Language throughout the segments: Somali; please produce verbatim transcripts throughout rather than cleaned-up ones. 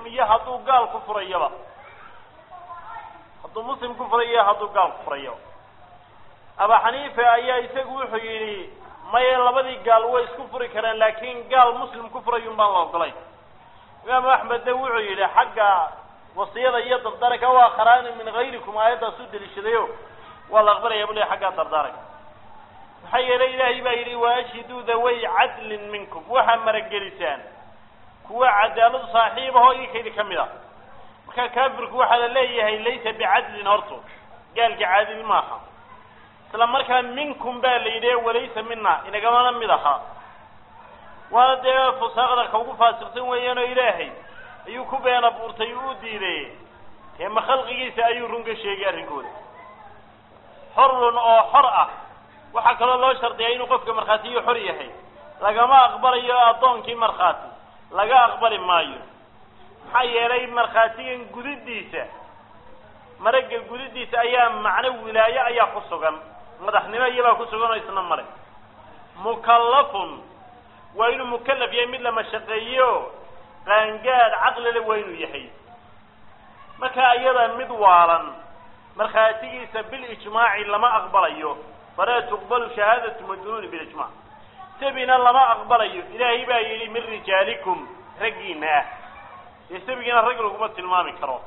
muslim iyo hadduu gaal ku furayaba hadduu muslim ku furayo hadduu gaal ku furayo Aba Xaniifa ayaa isagu wuxuu yidhi maya labadii gaal way isku furi karaan laakiin gaal muslim ku furayo baan la ogolay Imaam Ahmed wuxuu yidhi xagga wasiyada iyo dardaarka waa qaraan min ghayrikum ayada soo dilishadayo wala aqbalaya bulay xagga dardaarka hayra ilaahi baa yidhi waashidu daway cadlin minkum waxa maragelisan kuwa cadaalad saaxiib ah oo kaydi kamida marka kaafirku waxa la leeyahay laysa bi'adlin horto gaalka caadil maaha isla markaa minkum baa la yidhi walaysa minna inagama mid aha wala de fusaaqada ka ugu faasiqsan weeyaan ilaahay ayuu ku beena buurtay uu diiday ee ma khalqigiisa ayuu runga sheegay arrinkooda xorun oo xor ah waxa kale loo shartiyay inuu qofka marxaati iyo xor yahay lagama aqbalayo adoonkii marxaati laga aqbali maayo maxaa yeelay marxaatigan gudidiisa maraga gudidiisa ayaa macna wilaayo ayaa ku sugan madaxnimo iyaba ku sugan oo isna mare mukallafun waa inuu mukallaf yahay mid lama shaqeeyo qaangaad aqli leh waa inuu yahay marka ayada mid waalan marxaatigiisa bil ijmaaci lama aqbalayo فلا تقبل شهادة مجنون بالإجماع سبنا لما أقبله إلهي بايلي من رجالكم رجينا يسبقنا الرجل وقمت المامي كرام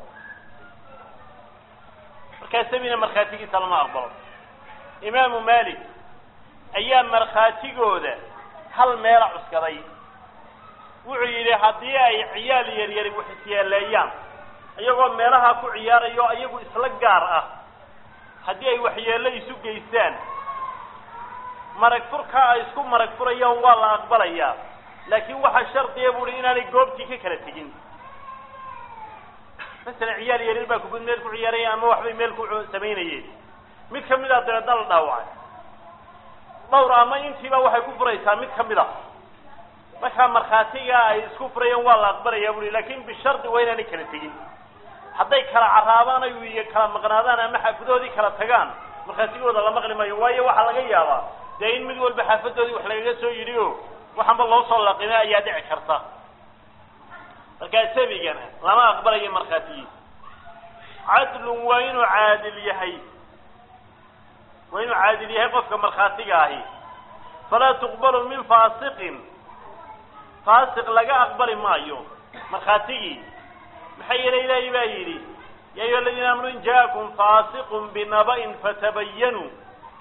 كسبنا مرخاتيك سلام أقبله إمام مالك أيام مرخاتيك هذا هل ما يرى عسكري وعيلي حدي أي عيال يريري وحسيا الأيام أيقول ما يراها كو عيار أيقول أيقول إسلقار أه حدي أي وحيالي يسوق يستان marag furka ay isku marag furayaan waa la aqbalaya laakiin waxa sharti ah buri inaanay goobtii ka kala tagin مثلا عيال يريبا كبد ميل ku ciyaarayaan ama waxbay meel ku sameeyeen mid kamid ah dal dhaawacay dhowr ama intiiba waxay ku furaysaa mid kamid ah marka marxaatiga ay isku furayaan waa la aqbalaya buri laakiin bi sharti weynaan kala tagin haday kala caraabaan ay wiiga kala maqnaadaan ama xafadoodii kala tagaan marxaatigooda la maqlimayo waayo waxa laga yaabaa deyn mid walba xafadoodii wax laga soo yiriyo waxaan loo soo laqinay ayaa dhici karta marka sabigana lama aqbalayo marxaatiga عدل وين عادل يحي وين عادل يحي قفك مرخاتيغا هي فلا تقبل من فاسق فاسق لغا اقبل مايو مرخاتيغي محيل الى بايري يا ايها الذين امنوا ان جاءكم فاسق بنبأ فتبينوا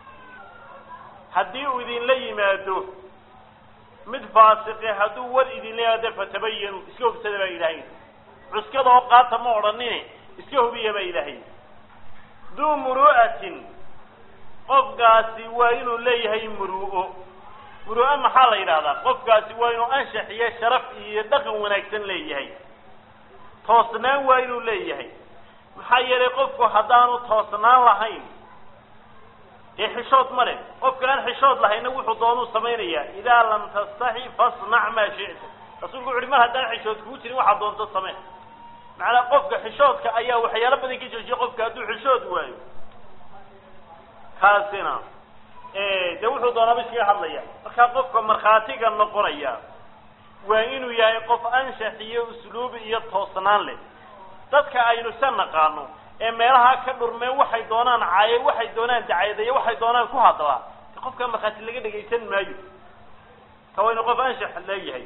حديو اذن لا يمادو مد فاسق هدو ور اذن لا يمادو فتبينوا اسكو بسدبا الهي عسكده قاطه ما اورنين اسكو بيه با الهي ذو مروءه qofkaasi waa inuu leeyahay muruu'o muruu'o maxaa la yiraahdaa qofkaasi waa inuu anshax iyo sharaf iyo dhaqan wanaagsan leeyahay toosnaan waa inuu leeyahay maxaa yeelay qofku hadaanu toosnaan lahayn ee xishood male qofka aan xishood lahayn wuxuu doonuu sameeynaya idaa lam tastahi fasna' ma shi'ta rasuulku wuxuu mar hadaan xishood ku jirin waxa doonto samee macna qofka xishoodka ayaa waxyaalo badan ka joojiyo qofka haduu xishood waayo kaasina ee de wuxuu doonaa bishii hadlaya marka qofka marxaatiga noqonaya waa inuu yahay qof anshax iyo usluub iyo toosnaan leh dadka aynu sanaqaano ee meelaha ka dhurmeen waxay doonaan caayay waxay doonaan dacaydaya waxay doonaan ku hadla qofka marxaati laga dhageysan maayo tawayna qof anshax leeyahay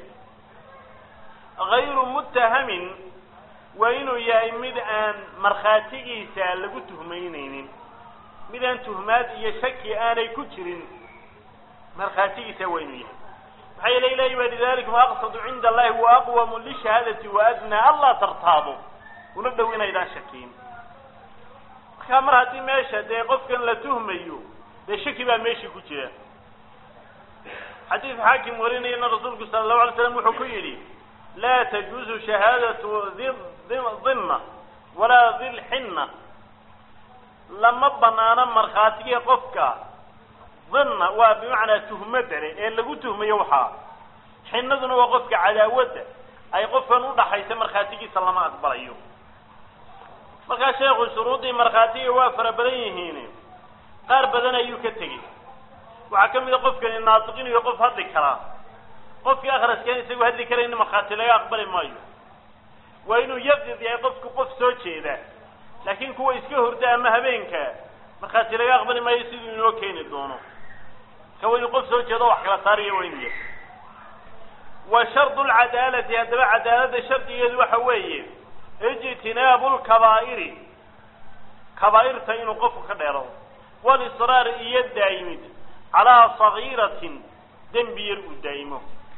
غير متهم waa inuu yahay mid aan marxaatigiisa lagu tuhmaynaynin midaan tuhmaad iyo shaki aanay ku jirin marxaatigiisa waa inuu yahay maxay leeyahay wadaalika aqsadu inda Allah wa aqwamu li shahadati wa adna Allah tartaabo una dhawina ila shakiin kamar hadii meesha de qofkan la tuhmayo de shaki baa meesha ku jira hadith hakim warinay in rasuulku sallallahu alayhi wasallam wuxuu ku yiri la tajuzu shahadatu dhimma wala dhil hinna lama banaana marxaatiga qofka dhanna waa bimaana tuhmadare ee lagu tuhmayo waxa xinaduna waa qofka cadaawada ay qofkan u dhaxaysa marxaatigiisa lama aqbalayo marka sheekhu shuruudi marxaatiga waa farabadan yihiin qaar badan ayuu ka tagay waxa kamid ah qofkan naatiqin iyo qof hadli kara qofka akhriskan isagu hadli kara in marxaati laga aqbali maayo waa inuu yaqid yahay qofku qof soo jeeda laakiin kuwa iska hurda ama habeenka markaasi laga aqbali maayo siduu inoo keeni doono ka waa inuu qof soo jeedo wax kala saariyo waa inuu yahay wa shardu lcadaalati haddaba cadaalada shardigeedu waxa weeye ijtinaabu lkabaa'iri kabaa'irta inuu qofku ka dheerado walisraar iyo daa'imid calaa sagiiratin dembi yar uu daa'imo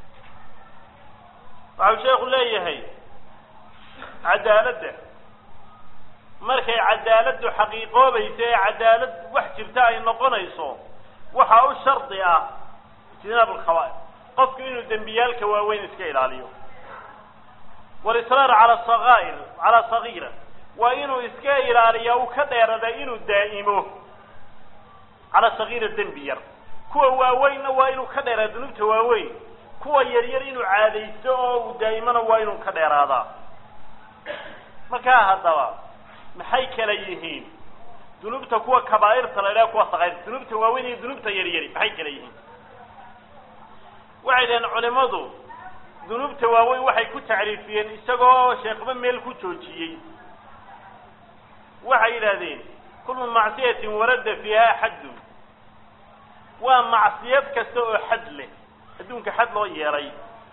waxau sheekhu leeyahay cadaaladda markay cadaaladdu xaqiiqoobayso ee cadaalad wax jirta ay noqonayso waxaa u shardi ah ijtinaab alkhabaa'ir qofku inuu dembiyaalka waaweyn iska ilaaliyo walisraar cala sagaa'ir calaa sagiira waa inuu iska ilaaliya uu ka dheerada inuu daa'imo calaa sagiira dembi yar kuwa waaweynna waa inuu ka dheeraada dunuubta waaweyn kuwa yaryar inuu caadaysto oo uu daa'imana waa inuu ka dheeraadaa markaa haddaba maxay kala yihiin dunuubta kuwa kabaa'irta la idhaha kuwa sagaa'ir dunuubta waaweyn iyo dunuubta yaryari maxay kala yihiin waxay dhaheen culimadu dunuubta waaweyn waxay ku tacriifiyeen isagoo sheekhba meel ku joojiyey waxay yidhaahdeen kullu macsiyatin warada fiiha xaddun waa macsiyad kasta oo xad leh adduunka xad loo yeelay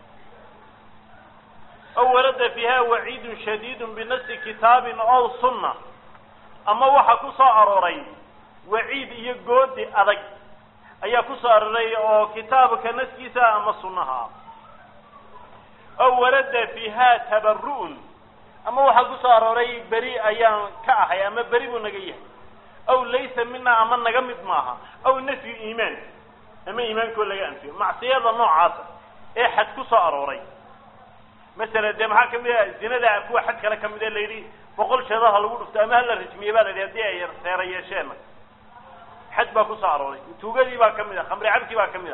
aw warada fiiha waciidun shadiidun binasi kitaabin ow sunna ama waxa ku soo arooray waciid iyo goodi adag ayaa ku soo arooray oo kitaabka naskiisa ama sunnaha aw warada fiiha tabarru'un ama waxa ku soo arooray beri ayaan ka ahay ama beri buu naga yahay aw laysa mina ama naga mid maaha aw nafyu iimaan ama iimaankoo laga anfiyo macsiyada noocaasa ee xad ku soo arooray masalan dee maxaa kamid ah zinada kuwa xad kale kamid ee la yidhi boqol jeedaha lagu dhufto ama hala rajmiye baa la yidhi haddii ay reera yeesheenna xad baa ku soo arooray tuugadii baa kamid ah khamri cabkii baa kamid ah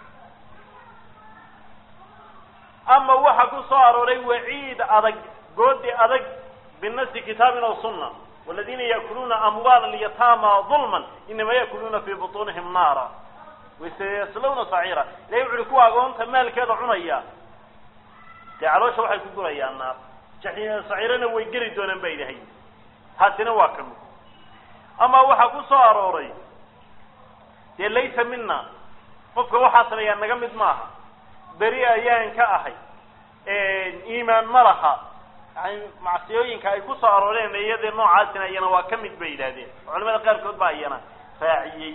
ama waxa ku soo arooray waciid adag goodi adag binasi kitaabin aw sunna والذين يأكلون أموال اليتامى ظلما إنما يأكلون في بطونهم نارا وسيصلون سعيرا لا يعرفوا أقوم تمال كذا عنيا تعالوا شو حيكون يا النار جحيم سعيرنا ويجري دون بينه هاتنا واكم أما وحكوا صاروري ليس منا قفك وحصل يا نجمد معها بريئة يان كأحي إيمان مرحة يعني معصيوينka ay ku soo arooreen iyada noocaasina ayana waa kamid bay yiraahdeen culimada qaar kood baa ayana faaciyay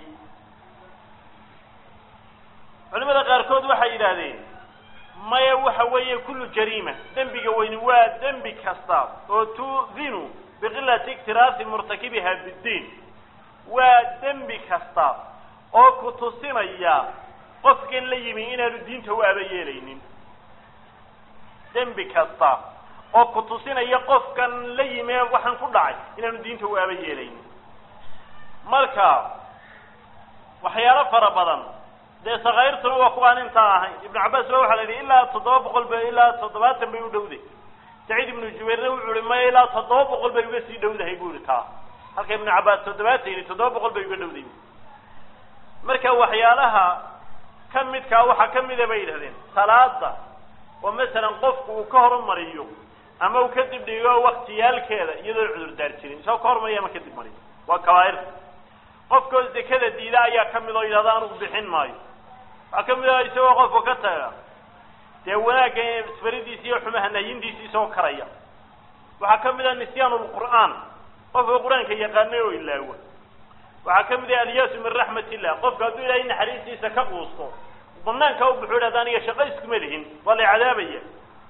culimada qaar kood waxay yiraahdeen maya waxa weeye kullu jariima dambiga weyn waa dambi kasta oo tuudinu biqillati iktiraasi murtakibiha bid-din waa dambi kasta oo ku tusinaya qofkan la yimi inaanu diinta u aabayeelaynin dambi kasta oo ku tusinaya qofkan la yimee waxaan ku dhacay inaanu diinta u aaba yeelayn marka waxyaalo fara badan dee sagayrtuna waa kuwaan intaa ahayn ibnu cabbaas waxa la yidhi ilaa toddoba boqol bay ilaa toddobaatan bay u dhowday saciid ibnu jubayrna wuxuu yihi maya ilaa toddoba boqol bay uga sii dhowdahay buu yihi taa halka ibnu cabbaas toddobaatan yidhi toddoba boqol bay uga dhowday marka waxyaalaha ka midkaa waxaa kamida bay yidhahdeen salaada oo masalan qofku uu ka horumariyo ama uu kadib dhigo waqtiyaalkeeda iyadoo cudur daar jirin soo ka hormariyo ama kadib mariyo waa kabaa'ir qofkoo zakada diida ayaa kamid oo yidhahda anugu bixin maayo waxaa kamid ah isagoo qofku ka taga dee wanaagga isfaridiisa iyo xumaha nahyintiisa isagoo karaya waxaa kamid ah nisyaanulqur'aan qofka qur-aanka yaqaanay oo ilaawa waxaa kamid ah alyaasu min raxmatillah qofka hadduu ilaahay naxariistiisa ka quusto banaanka u buxuu yidhahda aniga shaqo iskuma lihin waa la cadaabaya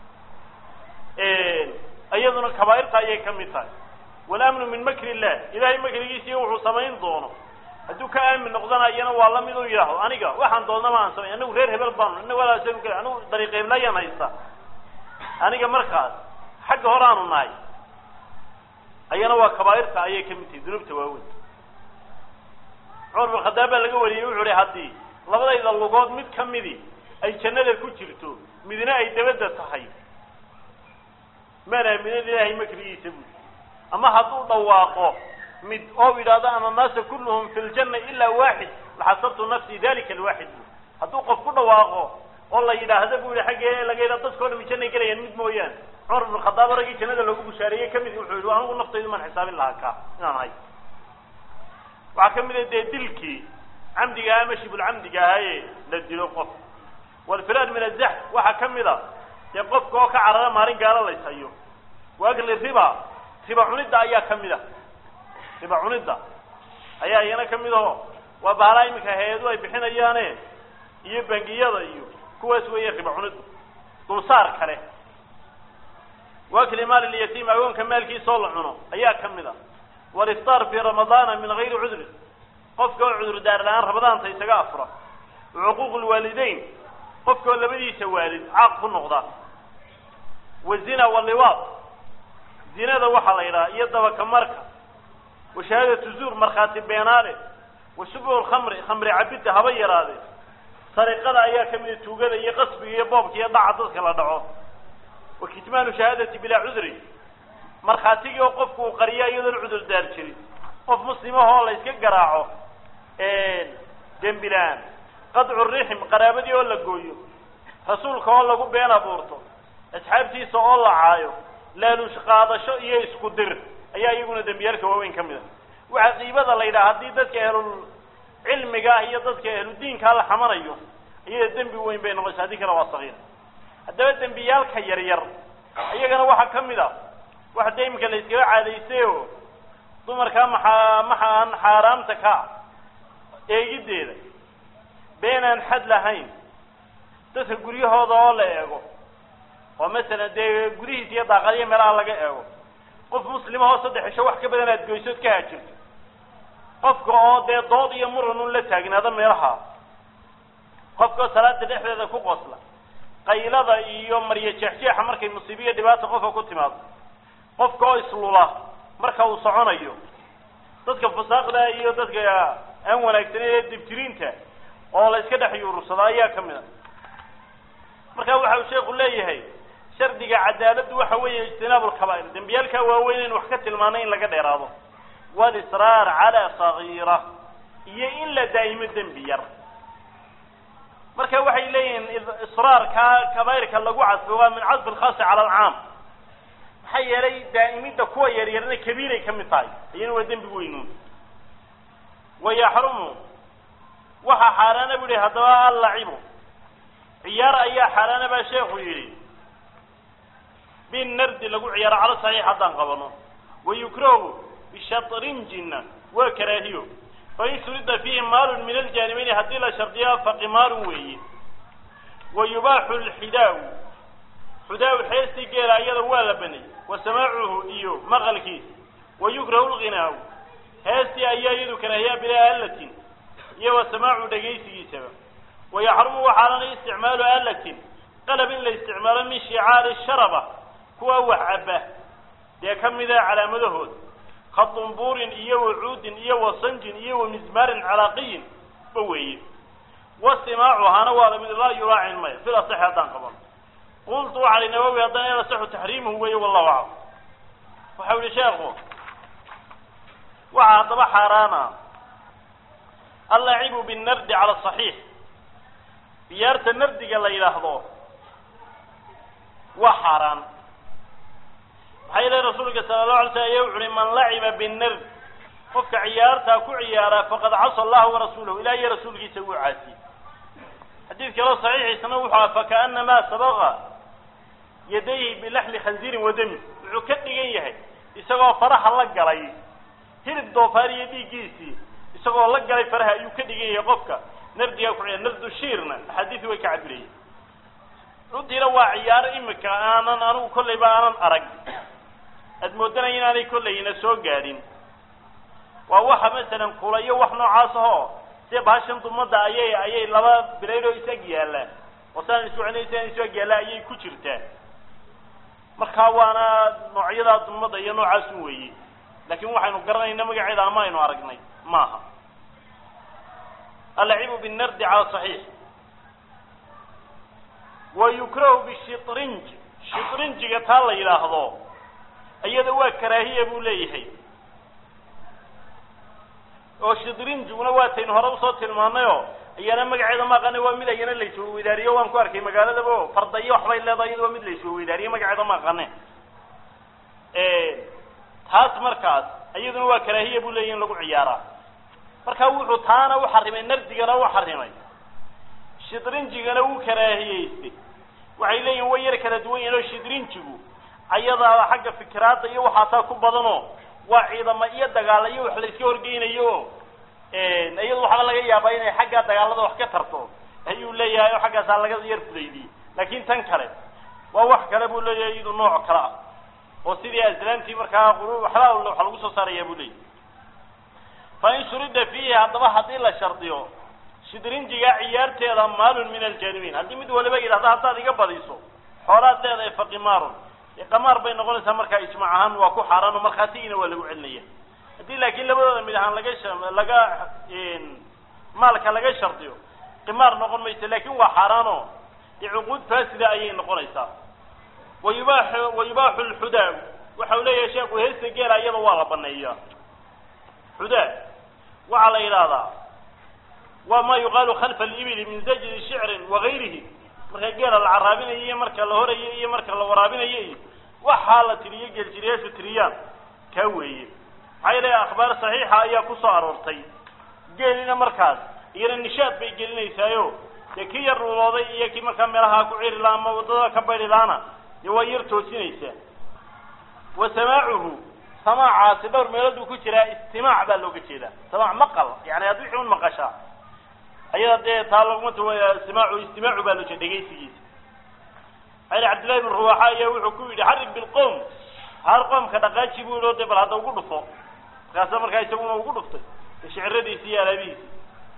iyaduna kabaa'irta ayay kamid tahay walamnu min makri illah ilaahay makrigiisa wuxuu samayn doono hadduu ka aamin noqdana iyana waa la mid u yidhaahdo aniga waxaan doona ma aan samay anagu reer hebel baan ina walaasanu kale anigu dariiqeeblayaan haysta aniga markaas xagga hore aanu nahay ayana waa kabaa'irta ayay kamid tahay dunuubta waaweyn cumar bin khadaab baa laga wariyey wuxuu ihi haddii labadayda lugood mid kamidi ay jannada ku jirto midna ay dabadda tahay mana min ilaahay makrigiisa buu ama hadduu dhawaaqo mid oo yidhaahdo ana naasa kulluhum fi ljanna ila waaxid laxasabtu nafsi dalika alwaaxid hadduu qof ku dhawaaqo oo la yidhaahdo buu yihi xaggee laga yidhaha dadkoo dhami jannay gelayaan mid mooyaane cumar ibn khadaab raggii jannada loogu bushaareeyey kamid wuxuu yihi anigu naftaydu maan xisaabin lahaa ka inaan ahay waxaa kamid a dee dilkii camdiga ama shibulcamdiga ahaaye la dilo qof walfiraad min azax waxaa kamid a dee qofka oo ka carara maalin gaalo laysayo waagli riba riba cunidda ayaa kamid a riba cunidda ayaa iyana kamid aho waa bahalaa iminka hay-adu ay bixinayaane iyo bangiyada iyo kuwaas weeye riba cunidda dulsaar kale waakli maal lyatiim agoonka maalkiisoo la cuno ayaa kamid a waliftaar fi ramadaana min gayri cudrin qofka oo cudur daar la-aan ramadaanta isaga afura cuquuq lwaalideyn qofka oo labadiisa waalid caaq ku noqda wazina waliwaad zinada waxaa la yidhaha iyo dabaka marka washahaadatu zuur markhaati beenaale washubhu lkhamri khamri cabidda haba yaraade sariqada ayaa kamida tuugada iyo qasbiga iyo boobka iyo dhaca dadka la dhaco wakitmaanu shahaadati bilaa cudri markhaatigii oo qofku uu qariya iyadoon cudur daar jirin qof muslimahoo la iska garaaco dembi la-aan qadcu rixim qaraabadii oo la gooyo rasuulka oo lagu been abuurto asxaabtiisa oo la caayo laaluush qaadasho iyo isku dir ayaa iyaguna dembiyaalka waaweyn ka mid a waxaa qiibada la yidhaha haddii dadka ehlul cilmiga ah iyo dadka ehludiinkaa la xamanayo iyada dembi weyn bay noqonaysa haddii kale waa sagiir haddaba dembiyaalka yar yar iyagana waxaa kamid a wax dee iminka la iskaga caadaystay oo dumarkaa maxaa maxa aan xaaraamta ka eegiddeeda been aan xad lahayn dadka guryahooda oo la eego oo masalan dee gudihiisa iyo daaqadiya meelaha laga eego qof muslimahoo saddex cisho wax ka badan aad goysood ka haajirto qofka oo dee dood iyo muran un la taagnaado meelaha qofka oo salaada dhexdeeda ku qosla qaylada iyo maryo jeexjeexa markay musiibiyo dhibaata qofka ku timaado qofka oo islula marka uu soconayo dadka fasaaqda iyo dadka aan wanaagsaneyn ee dibtiriinta oo la iska dhex yuurursado ayaa kamid a marka waxa uu sheekhu leeyahay shardiga cadaaladdu waxa weeye ijtinaabu lkabaa'ir dembiyaalkaa waaweyn in wax ka tilmaanay in laga dheeraado walisraar calaa sagiira iyo in la daa'imo dembi yar marka waxay leeyihiin israarka kabaa'irka lagu cadfo waa min cadfi lkhaasi cala alcaam maxaa yeelay daa'imidda kuwa yaryarna kabiiray ka mid tahay iyana waa dembi weynuun wayaxrumu waxaa xaaraana bu yihi haddaba allacibu ciyaar ayaa xaaraana baa sheekhu yidhi binardi lagu ciyaaro calo saxiix haddaan qabano wayukrahu bishatrinjina waa karaahiyo fain surida fiihi maalun min aljaanibayni haddii la shardiyaa faqimaalun weeye wayubaaxu lxidaau xudaaw xeestii geela iyada waa la banay wa samaacuhu iyo maqalkiisa wayukrahu lghinaaw heestii ayaa iyadu karaahiyaa bilaa alatin iyo wa samaacu dhegaysigiisaba wayaxrumu waxaanana isticmaalu alatin qalab in la isticmaalo min shicaari sharaba kuwa wax caba dee kamida calaamadahooda khadumbuurin iyo wacuudin iyo wasanjin iyo wamizmaarin calaaqiyin ba weeye wasimaacuhana waa lamid laa yuraacin maya fil asaxi haddaan qaban qultu waxa li nawawi haddana el asaxu taxriimuhu weeye wallahu aclam waxau yihi sheekhu waxaa haddaba xaaraana allacibu binardi cala saxiix ciyaarta nardiga la yidhaahdo waa xaaraan maxaa yeelay rasuulka sala allahu alay slam ayaa wuxu uhi man laciba binard qofka ciyaartaa ku ciyaaraa faqad casa allaha warasuulahu ilaah iyo rasuulkiisa wuu caasiyey xadiid kaloo saxiixiisana wuxuu aha fakaanamaa sabaqa yadayhi bilaxli khanziirin wadami wuxuu ka dhigan yahay isagoo faraha la galay hilib doofaar iyo dhiiggiisii isagoo la galay faraha ayuu ka dhigan yahay qofka nardigaa ku ciyaar nardu shiirna axaadiisi way ka cabirayeen runtiina waa ciyaaro imika aanan anigu kollayba aanan arag aad moodanaya inaanay kollayna soo gaadhin waa waxa masalan kula iyo wax noocaas ahoo sie bahashan dumadda ayay ayay laba bilaydoo isag yaallaan oo saan iswacinaysa in isag yaalla ayay ku jirtaa markaa waana noocyadaa dumadda iyo noocaasun weeye laakiin waxaynu garanayna magaceeda ama aynu aragnay maaha allacibu binardi cala saxiix wayukrahu bishitrinj shitrinjiga taa la yidhaahdo iyada waa karaahiya buu leeyahay oo shitrinjiguna waataynu hore usoo tilmaanayoo ayana magaceeda ma aqaan waa mid ayana la isoo weydaariyo waan ku arkay magaalada oo fardayo waxbay leedahay iyadoo mid la isoo weydaariyo magaceeda ma aqaan ee taas markaas iyaduna waa karaahiye buu leeyahay in lagu ciyaaraa marka wuxuu taana u xarimay nardigana u xarimay shidrinjigana uu karaahiyeystay waxay leeyihiin way yar kala duwan inoo shidrinjigu ayada xagga fikraada iyo waxa taa ku badano waa ciidama iyo dagaalayo wax la iska horgeynayo ee iyadu waxa laga yaabaa inay xagga dagaalada wax ka tarto ayuu leeyahay oo xaggaas laga yar fudeeyay laakiin tan kale waa wax kale buu leeyahay iyadu nooc kale ah oo sidii azlaantii markaa qurub waxa waxa lagu soo saaraya buu leeyahay fa in shurida fiiha hadaba hadii la shardiyo shidrinjiga ciyaarteeda maalun min aljanibin hadii mid waliba yiraahdo hadaad iga badiso xoolaad leedahay faqimaarun qamaar bay noqonaysaa markaa ijmaac ahaan waa ku xaraan oo markhaatiina waa lagu celinaya hadii laakiin labadooda mid ahaan laga laga maalka laga shardiyo qimaar noqon mayso laakiin waa xaraan oo cuquud faasida ayay noqonaysaa ويباح ويباح الحداء وحوليه شيخ وهيست جيل أيضا ولا بنية حداء وعلى إرادة وما يقال خلف الإبل من زجر شعر وغيره مركا جيل العرابين هي مركا الهورة هي مركا الورابين هي وحالة اليجل جريس تريان كوي هاي أخبار صحيحة أي كسار ورطي جيلنا مركز يرى النشاط بيجيلنا يسايو يكي الرواضي يكي مركا ملها كعير لاما وضوء كبير لانا يوير توسينيسا وسماعه سماع صدر ميلاد وكجرا استماع با لو جيدا سماع مقل يعني يدوي من مقشا ايضا دي طالبت سماع استماع با لو دغيسيس علي عبد الله بن رواحه يا وحو كويد حرب بالقوم هر قوم كدقاجي بو لو دبل هدا ugu dhufo kaasa markaa isaguna ugu dhuftay shiciradiisi iyo alabiisi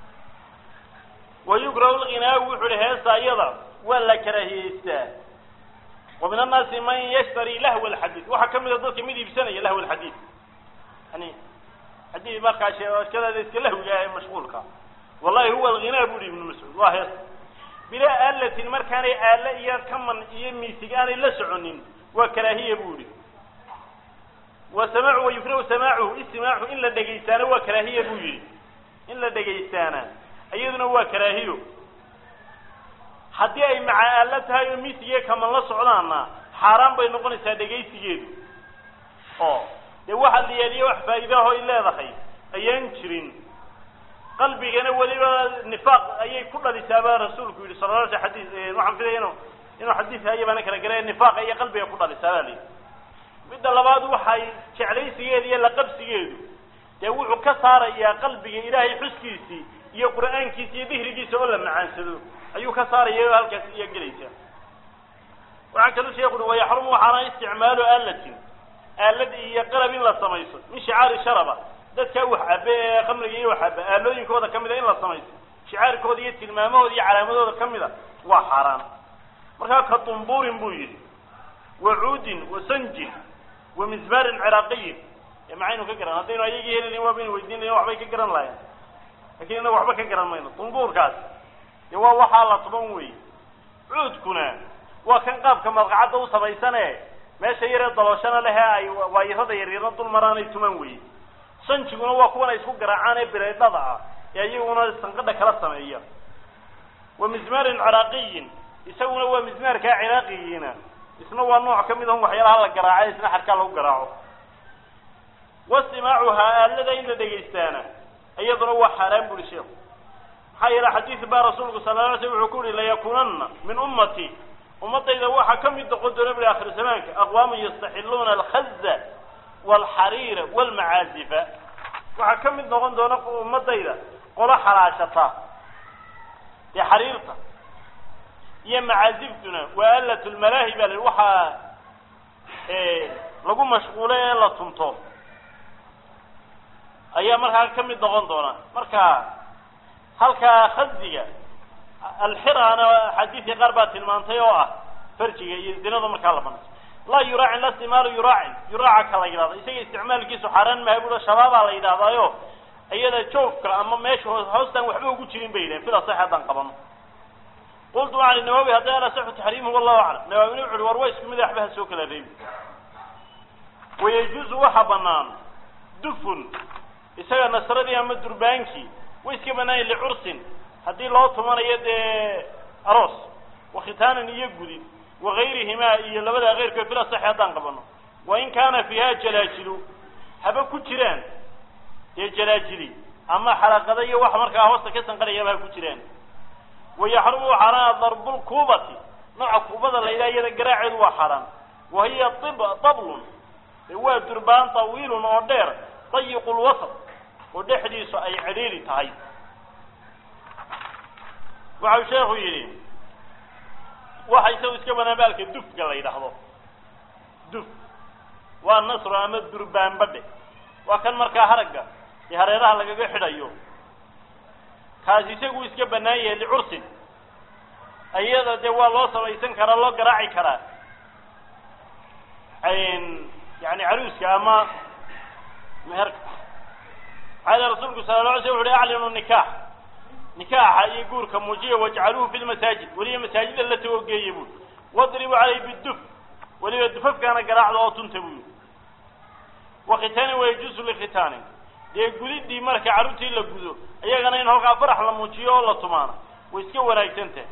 ويقرأ الغناء وحول هيسا ايضا ولا كراهيستا ومن الناس من يشتري لهو الحديث وحكم ذلك ميدي بسنة لهو الحديث يعني حديث ما كان شيء كذا ذلك لهو جاي مشغول كا والله هو الغناء بولي ابن مسعود الله بلا آلة المركان آلة إياه كمن يمي سيقان لسعنين وكراهية بولي وسماعه ويفرق سماعه استماعه إلا دقيستانه وكراهية بولي إلا دقيستانه أيضا هو كراهيه haddii ay macaala tahay oo miisiga kama la socdaana xaraan bay noqonaysaa dhageysigeedu oo de waxa la yeeliyo wax faa'iido ah oo leedahay ayaan jirin qalbigana waliba nifaaq ayay ku dhalisaa rasuulku yiri sallallahu alayhi wasallam waxaan filayaa inuu xadiis ayaba kala garay nifaaq ay qalbiga ku dhalisaa leeyahay midda labaad waxay jeclaysigeedu iyo la qabsigeedu de wuxuu ka saarayaa qalbiga ilaahay xuskiisii iyo quraankiisa iyo dhihrigiisa oo la macaansado ayuu ka saarayaa halkaas iyo galaysa waxa kale sheekhu waa yaxrum waxana isticmaalu alatin alad iyo qalab in la samayso min shicaar sharaba dadka wax abe khamriga iyo wax abe aalooyinkooda kamid in la samayso shicaarkooda iyo tilmaamahooda iyo calaamadooda kamid waa xaraan marka ka tumbuurin buu yiri wacuudin wasanjin ومزمار عراقي معينه كجران هذين أيجي هنا نوابين ويدين نواب بيك جران لا لكن نواب بيك جران ما ينو طنبور كاس يوا وحالة طبنوي عود كنا وكان قاب كما قعد وصبي سنة ما شيء الضلاشنا لها أي ويهذا يريد طول مراني تمنوي سنج كنا وكونا يسوق جرعانة بريد نضعة يجيونا استنقذ كلا سمية ومزمار عراقي يسوون هو مزمار كعراقيين اسمه نوع كمدهم وحيلها الجراعة اسمه حركة له جراعه واستماعها الذين دقيستانا أيضا هو حرام بالشيء حيل حديث با رسولك صلى الله عليه وسلم عقول لا يكونن من أمتي أمتي إذا هو حكم يتقدر قبل آخر زمانك أقوام يستحلون الخز والحرير والمعازف وحكم يتقدر دون أمتي إذا قل حراشتا يا حريرتا يا معازفتنا وآلة الملاهي بالوحى إيه لقوا مشغولين لا تنطو أيام مركا كم يدغون دونا مركا هلكا خزية الحرة أنا حديثي غربات المنطقة فرجي يزدنا مركا لبنس لا يراعي لا استعمال يراعي يراعي كلا يراضي يسوي استعمال كيسو حران ما يقول الشباب على يراضي يو أيضا تشوف أما ماشي هوستان وحبه وجود شيرين بينهم في الصحة دان قلت عن النووي هذا لا صحة تحريمه والله أعلم نووي نوع الورويس كمذا يحبها السوق الأريم ويجوز وحبنان دفن يسوي نصردي أما الدربانكي ويسكي بناي لعرس haddii loo tumanayo dee aroos wakhitaanan iyo gudid wagayrihimaa iyo labadaa keyrkood bila saxi haddaan qabano wain kaana fiiha jalaajilu haba ku jiraan dee jalaajili ama xalaqada iyo wax markaa hoosta ka sanqanayaba ha ku jiraan wayaxrumu xaaraan darbulkuubati nooca kuubada la yidhaha iyada garaaceedu waa xaaraan wahiya dablun waa durbaan tawiilun oo dheer dayiqu lwasat oo dhexdiisu ay cidhiiri tahay waxau sheekhu yidhi waxa isagu iska banaan baalka dufka la yidhaahdo duf waa nasro ama durbaan badhe waa kan markaa haragga iyo hareeraha lagaga xidhayo kaasi isagu iska banaan yahay licursin iyada dee waa loo samaysan karaa loo garaaci karaa yani caruuska ama meherka maxaa rasuulku sala la alay slam wuxu uhi aclinu nikaax nikaaxa iyo guurka muujiya wajcaluuhu fi lmasaajid weliba masaajida la tagogeeye bui wadribu calayh biduf weliba dufafkaana garaacda oo tunta buu yihi wakhitaanin wayajuusu likhitaanin dee gudidii marka carruurtii la gudo iyagana in halkaa farax la muujiyo oo la tumaano way iska wanaagsan tahay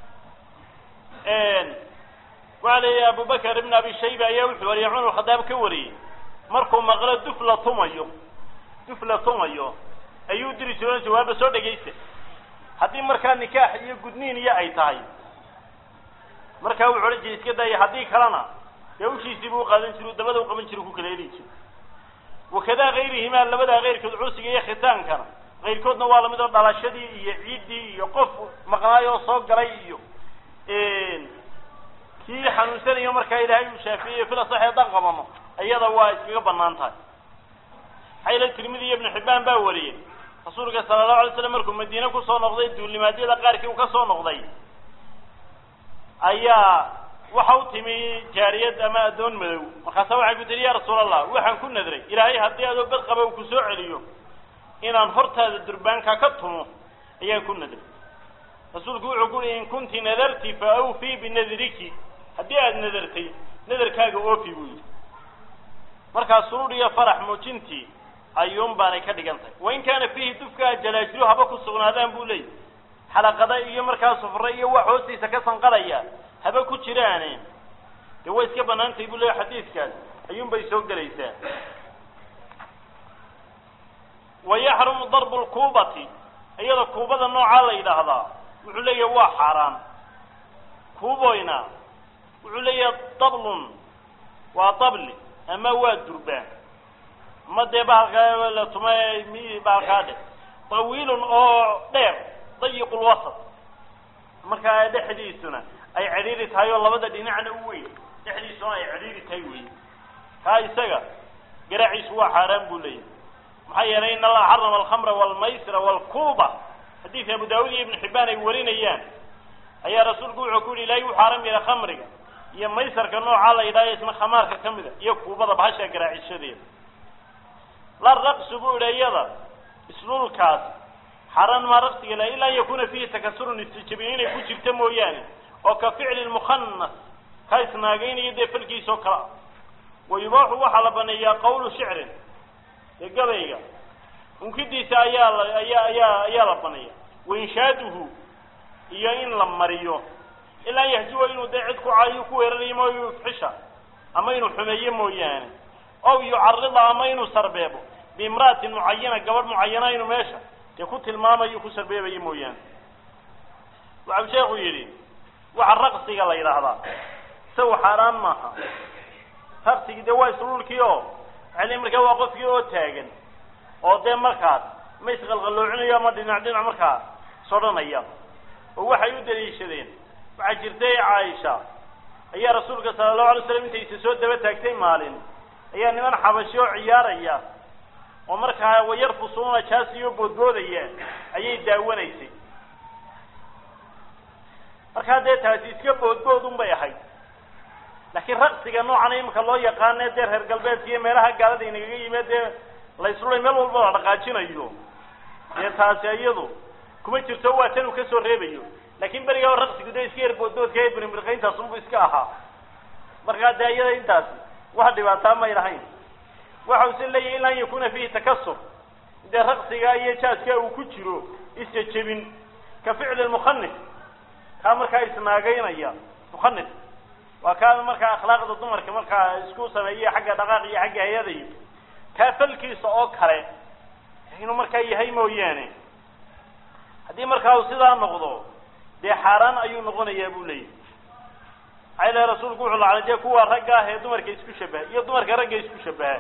waxaa leeyahay abubakar ibn abi shayba ayaa wuxuu wariyay cumar khadaab ka wariyey markuu maqlo duf la tumayo duf la tumayo ayuu diri jiray jawaaba soo dhagaysta haddii markaa nikaax iyo gudniin iyo ay tahay markaa wuxuu odhan jiray iska daaya haddii kalena dee ushiisii buu qaadan jiru dabada u qaban jiru ku kala heli jiro wakadaa kayrihimaa labadaa keyrkood cusiga iyo khitaankana keyrkoodna waa lamid oo dhalashadii iyo ciiddii iyo qof maqnaay oo soo galay iyo kii xanuunsanayo markaa ilaahay uu shaafiyey fila sax haddaan qabano iyada waa iskaga banaan tahay xayla tirmidi iyo ibnu xibbaan baa wariyey rasuulka sala allahu alay slam markuu madiine kusoo noqday duulimaadyada qaarkii uu ka soo noqday ayaa waxa u timi jaariyad ama addoon madow markaasa waxay ku tihi ya rasuul allah waxaan ku nadray ilaahay haddii adoo bad qaba uu ku soo celiyo inaan hortaada durbaanka ka tumo ayaan ku nadray rasuulku wuxuu ku yihi in kunti nadarti fa awfii binadriki haddii aada nadartay nadarkaaga oofi buu yidhi markaa suruur iyo farax muujintii ayuun baanay ka dhigan tahay wain kaana fiihi dufkaa jalaajilu haba ku sugnaadaan buu leeyahy xalaqada iyo markaa sufre iyo wax hoostiisa ka sanqaraya haba ku jiraane dee way iska banaantay buu leeyahy xadiidkaas ayuun bay soo gelaysaa wayaxrumu darbu lkuubati iyada kuubada noocaa la yidhaahdaa wuxuu leeyahay waa xaaraan kuuboyna wuxuu leeyahay dablun waa dabli ama waa durbaan ma dee bahalkaa la tuma mi bahalkaa dhe tawiilun oo dheer dayiqu lwasat markaa dhexdiisuna ay cidhiiri tahay oo labada dhinacna u weyn dhexdiisuna ay cidhiiri tahay weyn kaa isaga garaaciisu waa xaaraan buu leeyahay maxaa yeelay in allaha xarama alkhamra walmaysra walkuuba xadiidka abu daawud iyo ibnu xibbaan ay warinayaan ayaa rasuulku wuxuu ku yihi ilaahay u xaaram yahay khamriga iyo maysarka noocaa la yidhahyo isna khamaarka ka mida iyo kuubada bahasha garaacishadeeda la raqsu buu idhi iyada islulkaas xaaraan maa raqsiga la ilaa an yakuna fiihi takasurun istijabin inay ku jirta mooyaane oo ka ficli mukhanas ka isnaagaynayo dee falkiisa oo kale ah wayubaaxu waxaa la baneeyaa qawlu shicrin dee gabayga unkidiisa ayaa la ayaa ayaa ayaa la baneeya wainshaatuhu iyo in la mariyo ilaa an yahjuwa inuu dee cid ku caayo ku weerarayo mooy yufxisha ama inuu xumeeyo mooyaane ow yucarida ama inuu sarbeebo biimra'atin mucayana gabadh mucayana inuu meesha dee ku tilmaamayo ku sarbeebayo mooyaane waxau sheekhu yidhi waxa raqsiga la yidhaahdaa isagu xaaraan maaha raqsigii dee waa islulkii oo yani markaa waa qofkii oo taagan oo dee markaas ma isqalqaloocinayo ama dhinac dhinac markaa sodhanaya oo waxay u daliishadeen waxaa jirtay caaisha ayaa rasuulka sala allahu alay slam intaysa soo daba taagtay maalin ayaa niman xabashi oo ciyaaraya oo markaa wayarfusuuna jaasiyo boodboodaya ayay daawanaysay markaa dee taasi iska boodboodun bay ahayd laakiin raqsiga noocana imika loo yaqaane dee reer galbeedka iyo meelaha gaalada inagaga yimid dee la islulay meel walba la dhaqaajinayo dee taasi iyadu kuma jirto waa tan uu kasoo reebayo laakiin berigaa raqsigu dee iska yar boodboodka ee birmirqayntaasubu iska ahaa markaa dee iyada intaasi wax dhibaataa may lahayn waxa use leeyahay ilaa an yakuna fiihi takasur dee raqsiga iyo jaaska uu ku jiro isjejebin كفعل المخنث كامر كايس ناقينيا مخنث وكان مركا أخلاق الضمر كمركا اسكوسا هي حاجة دقائق حاجة هذه كفلكي سأوك هره هنا مركا يهي موياني هذه مركا وصدا نقضو دي حاران أيو نقضنا يابولي على رسول قول الله على جاك هو رجع هي ضمر كيسكو شبه هي ضمر كرجع يسكو شبه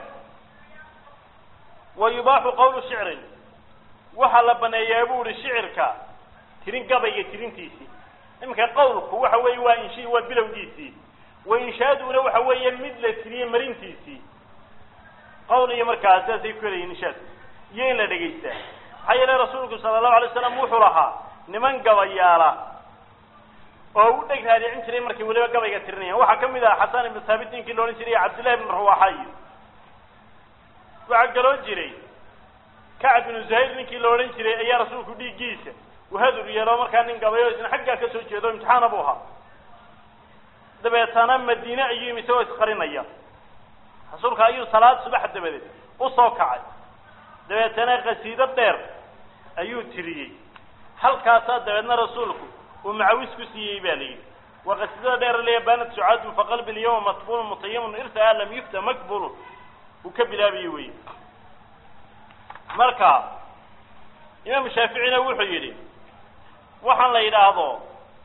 ويباح قول الشعر وحلا بنا يابول الشعر كا ترين قبي ترين تيسي إمك قولك هو حوي وإنشي وبلو ديسي وإنشاد ولو حوي المدلة ترين مرين تيسي قول يمرك أساسي كله إنشاد ين لا دقيسة حيا رسولك صلى الله عليه وسلم وحرها نمن قويالا أو دك هذه عند ترين مركي ولا قبي ترينيا وحكم إذا حسن بن ثابت كيلو نشري عبد الله بن رواحي وعقلوا جري كعب بن زهير كيلو نشري يا رسولك دي جيسة وهذا الرجال ما كان ينقبض إن حقه كسر جدول امتحان أبوها دبيتنا مدينة أيام يسوي سقرين أيام حصل خير صلاة صباح الدبيت وصاك عاد دبيتنا قصيدة دير أيو تري هل كاسات دبيتنا رسولك ومعويس كسي بالي وقصيدة دير اللي بانت سعاد فقلب اليوم مطبول مطيم إرثها لم يفتى مقبول وكبل أبيوي مركا إمام الشافعي وحيري waxaan la yiraahdo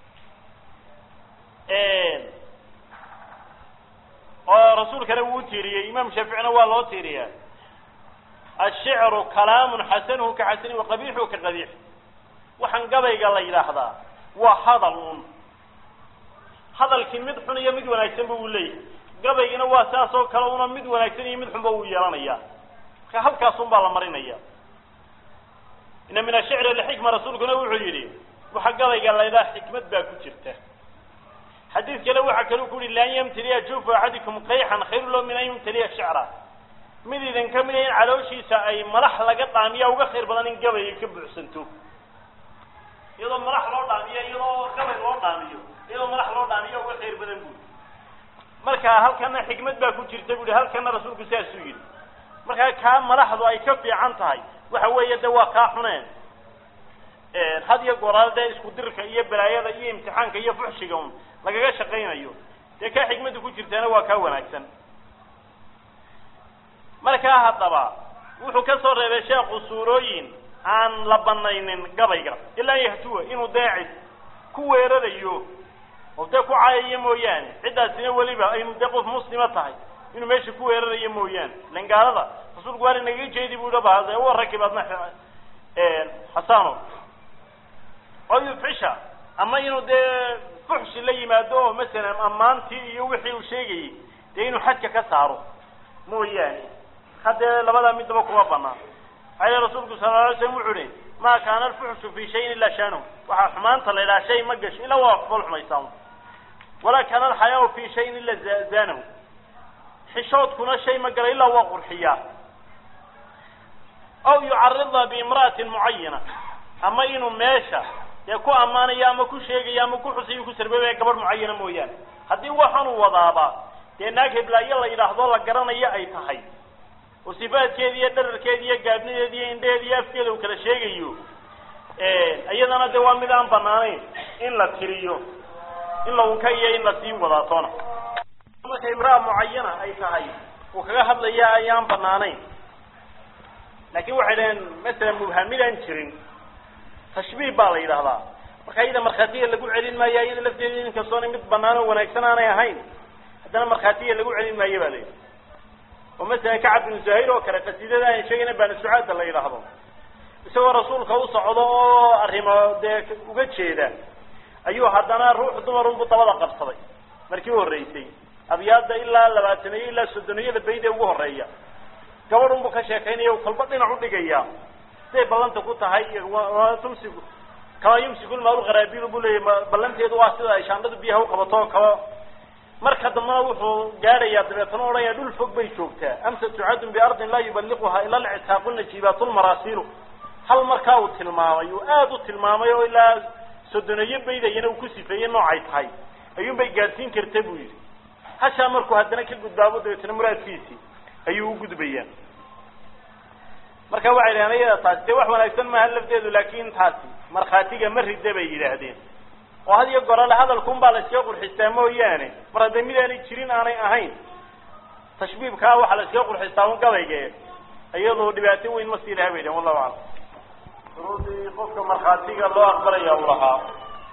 ee oo rasuulkana uu tiiriyay imaam Shaafi'ina waa loo tiiriyaa ash-shi'ru kalaamun hasanuhu ka hasani wa qabiihuhu ka qabiih waxaan gabayga la yiraahdaa waa hadal hadalkii mid xun iyo mid wanaagsan buu leeyahay gabaygina waa saas oo kale una mid wanaagsan iyo mid xun buu yeelanayaa ka halkaas un baa la marinaya ina min ash-shi'r li-hikma rasuulkuna wuxuu yiri وحقا قال لا حكمة باكو جرته حديث كلا وحا كلو كوري لا يمتلي أشوف أحدكم قيحا خير له من أن يمتلي الشعر من إذا كملين على وشي سأي ملح لقط عمية وغخير بدن قبل يكبع سنتو يلا ملح لورد عمية يلا قبل لورد عمية يلا ملح لورد عمية وغخير بدن قول مركا هل كان حكمة باكو جرته قولي هل كان رسولك سياسوين مركا كان ملح ذو أي كفي عنتهاي وحوى يدوا كاحنين هذه القرار ده اسمه درك إيه برايا ده إيه امتحان كيه فحش جون لقى شقين أيوه ده كحكمة تكون جرتنا وكون أحسن مركها طبعا وحكسر الأشياء قصورين عن لبنين قبيقة إلا يهتوه إنه داعس كوير رأيوه وبدأكوا عايم ويان عدة سنة وليبها إنه دقوا في مسلمتها إنه ماشي كوير رأيم ويان لأن قال هذا رسول قال إنه يجي يدبوا لبها هذا هو الركب أثناء حسانه أو يفعشها أما إنه ده فحش اللي ما دوه مثلا أمانتي يوحي وشيء ده إنه حتى كسره مو يعني هذا لبلا من دمك وبنا على رسولك صلى الله عليه وسلم وعليه ما كان الفحش في شيء إلا شانه وحمان طلع إلى شيء مقش إلا وقفل حميسان ولا كان الحياة في شيء إلا زانه حشوت كنا شيء مقر إلا وقر حياه أو يعرضها بامرأة معينة أما إنه ماشى يكون أمانة يا مكو شيء يا مكو حسي يكو سربيه قبر معينة مويان هذه وحن وضابا لأنك بلا يلا إلى حضور القرآن يا أي تحي وصفات كذي درر كذي قابلين كذي إن كذي أفكار وكل شيء يو أيضا أنا دوام مدام بنانين إن لا تريو إن لو كي إن لا تيم ولا طنا مثل امرأة معينة أي تحي وكذا هذا يا أيام بنانين لكن وحدين مثلا مبهمين أنشرين تشبيه بالي لهذا مرخاتية مرخاتية اللي يقول علين ما يجي اللي لفتين كصوني مت بنانه ونكسنا أنا يهين هذا مرخاتية اللي يقول علين ما يبالي ومثلا كعب بن زهير وكره قصيدة ده شيء نبان السعاد الله يلاحظه سوى رسول خوص عضو الرما ده وقد شيء ده أيوه هذانا روح دمر بطولة قبصدي مركبه الرئيسي أبيات إلا لباتني إلا السدنية البيدة وهرية كورن بكشاكين يو كلبتنا عود جيا تي بلنت كوتا هاي وتمسك كما يمسك المال غرابيل بقول بلنت يدو واسطة عشان ده بيها وقبطه كوا مركز ما وحو جارية تبعتنا ورايا دول فوق بيشوفته أمس تعد بأرض لا يبلغها إلا العتاق النجيبات المراسيل هل مركاو تلماما يؤادو تلماما يو إلا سدنية بيدا ينو كسي في نوعيت هاي أيوم بيجالسين كرتبوي هشا مركو هدنا كل قدابو ده يتنمرات فيسي أيوه قد بيان marka waxay yiraahdeen taasi wax wanaagsan ma halafdeedu laakiin taasi markhaatiga ma ridda bay yiraahdeen oo had iyo goor la hadalkun baa la iska qurxistaa mooyaane mar haddii midaan jirin aanay ahayn tashbiibka waxa la iska qurxistaa un gabayga iyadoo dhibaato weyn ma sii lahayn wallahu a'lam rudi qofka markhaatiga loo aqbalaya wallaha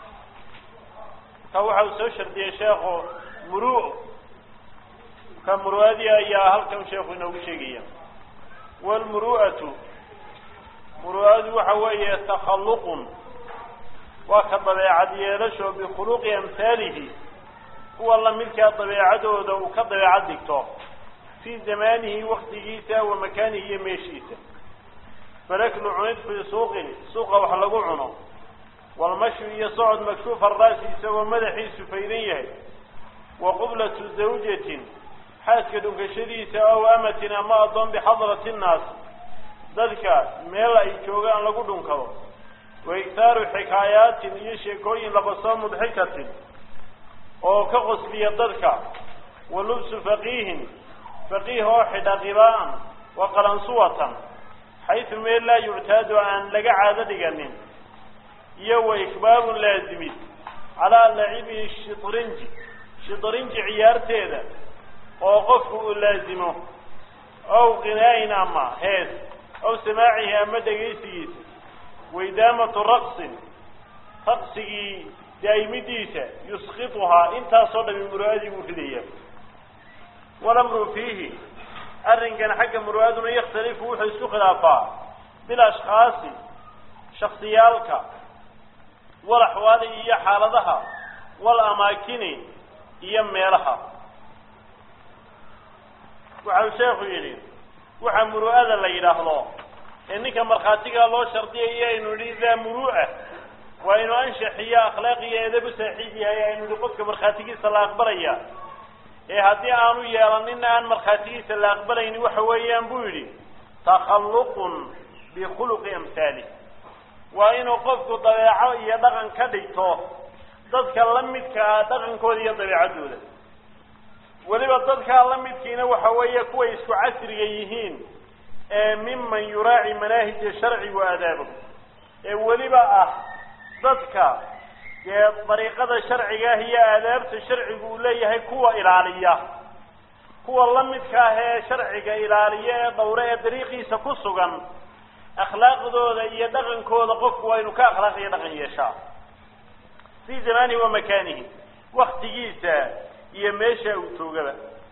ka waxa soo shardiyay sheekhu muruu ka muruadi ayaa halkan sheekhu inoogu sheegaya wal muru'atu muruadi waxa weeye takhalluqun wa ka dabeecad yeelasho bi khuluqi amthalihi huwa la milka dabeecadooda uu ka dabeecad digto في زمانه وقتيسا ومكانه ماشيسا فلكن عنيد في سوق سوق وحلقوا عنه والمشي يصعد مكشوف الراس سوى مدحي سفيريه وقبلة زوجة حاسكد كشديسة أو أمة ما أظن بحضرة الناس ذلك ميلا يتوغان لقودون كذا وإكثار حكايات يشيكوين لبصام مضحكة وكغس بيضرك ولبس فقيه فقيه واحد غباء وقلنصوة حيث ما لا يعتاد أن لقى عادة قنين يو إكباب لازم على لعبه الشطرنج شطرنج عيار تيدا وقفه لازمه أو غناء أما هذا أو سماعه أما دقيسيس وإدامة رقص رقصه دائمديسة يسخطها انت صد من مراد مفيدية والأمر فيه أرن كان حق مرادنا يختلف وحيث خلافا بالأشخاص شخصيالك والأحوال إيا حالدها والأماكن إيا ميلها وعن شيخ يلين وعن مرؤة اللي يلاحظه إنك مرخاتك الله شرطية إيا إنه لذا مرؤة وإنه أنشح إيا أخلاقية إذا بسحيدها إيا إنه لقدك مرخاتك صلى أكبر إياه إيه هدي آنو يالنين أن مرخاتك صلى أكبر إنه وحويا بولي تخلق بخلق أمثاله وإنه قفك ضياعه إيا دغن كديته ضدك اللمدك دغن كودي ضياع دوله ولبا ضدك اللمدكين وحويا كويس وعسر يهين ممن يراعي مناهج الشرع وآدابه ولبا أه ضدك طريقة الشرع هي آدابة الشرع يقولي هي كوة إلالية كوة اللمدك هي شرع إلالية دورة طريقي سكسوغا أخلاق ذو يدغن كود قف وإنك أخلاق يدغن يشاء في زمانه ومكانه وقت جيسا يمشى وتوجبه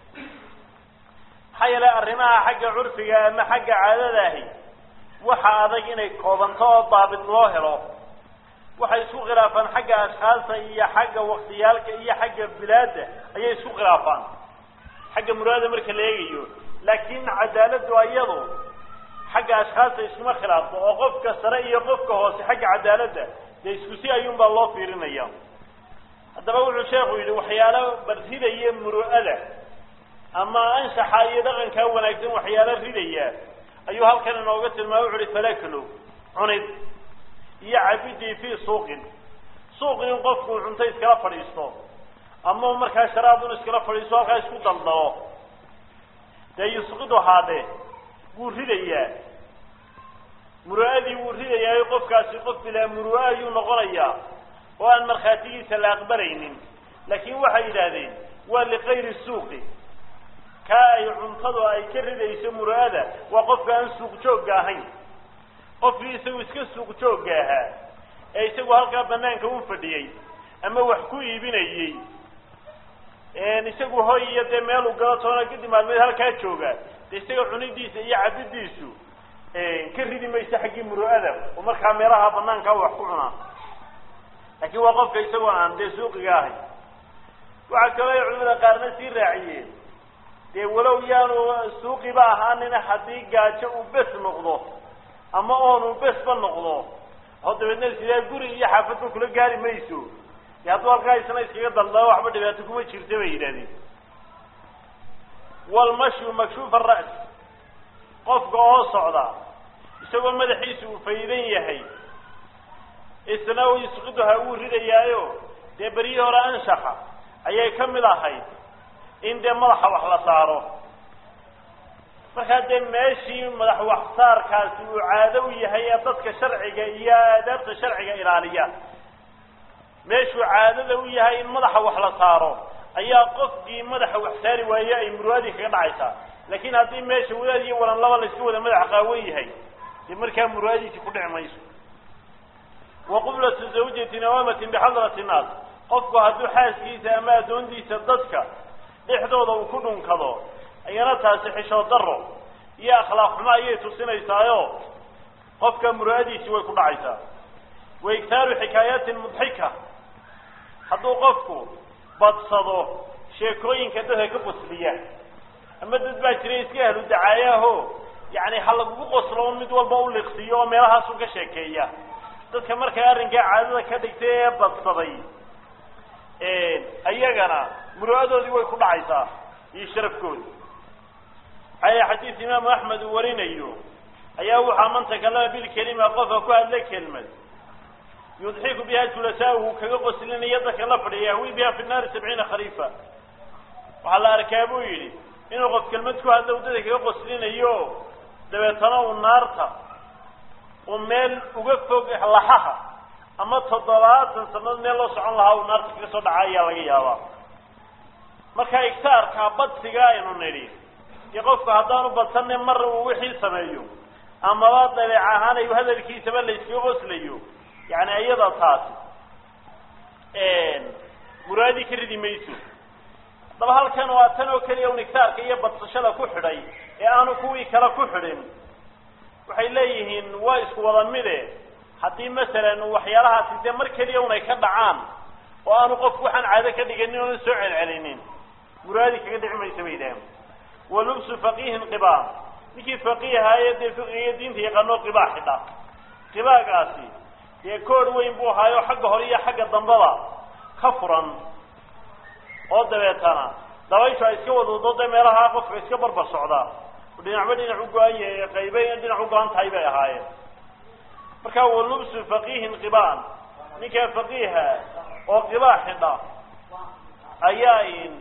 حي لا أرمها حق عرفها أما حق عادته وحا أذقين كوبنطاء ضابط ظاهره وحا يسوق غرافان حق أشخاص إيا حق وقتيالك إيا حق بلاده أي يسوق غرافان حق مراد مركا ليجيو لكن عدالته أيضا حق أشخاص اسمه خلاف وقفك سرعي وقفك هو حق عدالته يسكسي أيوم بالله في رين أيام هذا بقول الشيخ يقول وحياله برسيدة أيام مروءة أما أنشح يدغن كون أجزم وحياله ريدية أيها هل كان نوقت الموعد فلاكلو عند يعبدي في سوق سوق ينقفك وعنتي اسكلا فريستو أما مركا شراب اسكلا فريستو هكا يسكو دلدو ده يسقطو هذا وريدية مروءة وريدية يقف كاسي قف بلا مروءة ينغريا وأن مرخاتي سلا أقبلين لكن وحي هذين ولغير السوق كاي عنصدوا أي كرد يسمى هذا وقف كان سوق شوق جاهين قف يسوي اسك سوق شوق جاها أي سوى هالك بنان كون فديي أما وحكوي بنيي إن يسوي هاي يدمل وقاطنا قد ما المال هالك شوقه يسوي عنيدي سيا عبد ديسو إن كرد ما يستحق مروءة ومر كاميرها بنان كوا حكونا لكن وقف يسوي عند سوق جاهي وعكلا يعمل قارن سير راعيه ولو يانو سوقي بقى هاننا حديق جاء وبس نقضه أما أونو بس بنقضه هذا بالناس اللي يقولي يا حفتو كل جاري ميسو يا طوال كاي سنة يسكت الله وحبة بياتكم يشرتوا يداني والمشي مكشوف الرأس قف قاص صعدا يسوي المدحيس وفيدين يهي السناوي يسقطها ورد يايو تبريه ولا أنشحه أي يكمل هاي إن ده ملح وحلا صاره marka de meeshii madax waxsaarkaasi uu caado u yahay dadka sharciga iyo aadaabta sharciga ilaaliya meeshuu caadada u yahay in madaxa wax la saaro ayaa qofkii madaxa wax saari waaye ay murwaadi kaga dhacaysaa laakiin haddii meesha wadaad iyo walan laba la isku wada madax qaawan yahay dee markaa murwaadiisi ku dhici mayso waqublatu zawjati nawaamatin bixadrati nnaas qofku hadduu xaaskiisa ama addoontiisa dadka dhexdooda uu ku dhunkado ayana taasi xishood daro iyo akhlaaq xumo ayay tusinaysaayo qofka murwaadiisi way ku dhacaysaa waiktaaru xikaayatin mudxika hadduu qofku badsado sheekooyinka dadka ka qosliya ama dad baa jiray iska ahlu dacaayaho yani ha lagugu qoslo mid walba u liqsiyo oo meelahaas u ka sheekeeya dadka markay arrinkaa caadada ka dhigtay ee badsaday ayagana muraadoodii way ku dhacaysaa iyo sharafkoodi aya xadiis imaamu axmed uu warinayo ayaa waxaa man takallama bilkelima qofka ku hadla kelmad yudxiku biha julasaahu kaga qoslinaya dadka la fadhiya yahwi biha fi naari sabciina khariifa waxaa la arkaa buu yidhi inuu qof kelmad ku hadlo dadka kaga qoslinayo dabeetana uu naarta uu meel uga fog lahaha ama toddobaatan sanad meel loo socon lahaa uu naarta kaga soo dhaca ayaa laga yaabaa marka igtaarka badsiga aynu nidhi iyo qofku haddaanu badsanne mar uu wixii sameeyo amaba dabeec ahaan ay hadalkiisaba la iskaga qoslayo yani iyada taasi muraadi ka ridi mayso daba halkan waa tan oo keliya un igtaarka iyo badsashada ku xidhay ee aanu kuwii kale ku xidhin waxay leeyihiin waa isku wada mide haddii masalan waxyaalahaasi dee mar keliya un ay ka dhacaan oo aanu qofku waxaan caado ka dhiganin oona soo celcelinin muraadi kaga dhici maysa bay yidhaaheen walubsu faqiihin qibaa ninkii faqiihaye dee fiqiga diinta yaqaano qibaa xidha qibaagaasi dee koor weyn buu ahaayo xagga hore iyo xagga dambaba ka furan oo dabeetana dabayshu ay iska wadwado dee meelaha qofka iska barbar socdaa dhinacba dhinac u go-an yahay qaybay dhinac u go-an tahay bay ahaayeen marka walubsu faqiihin qibaan ninkaa faqiiha oo qibaa xidha ayaa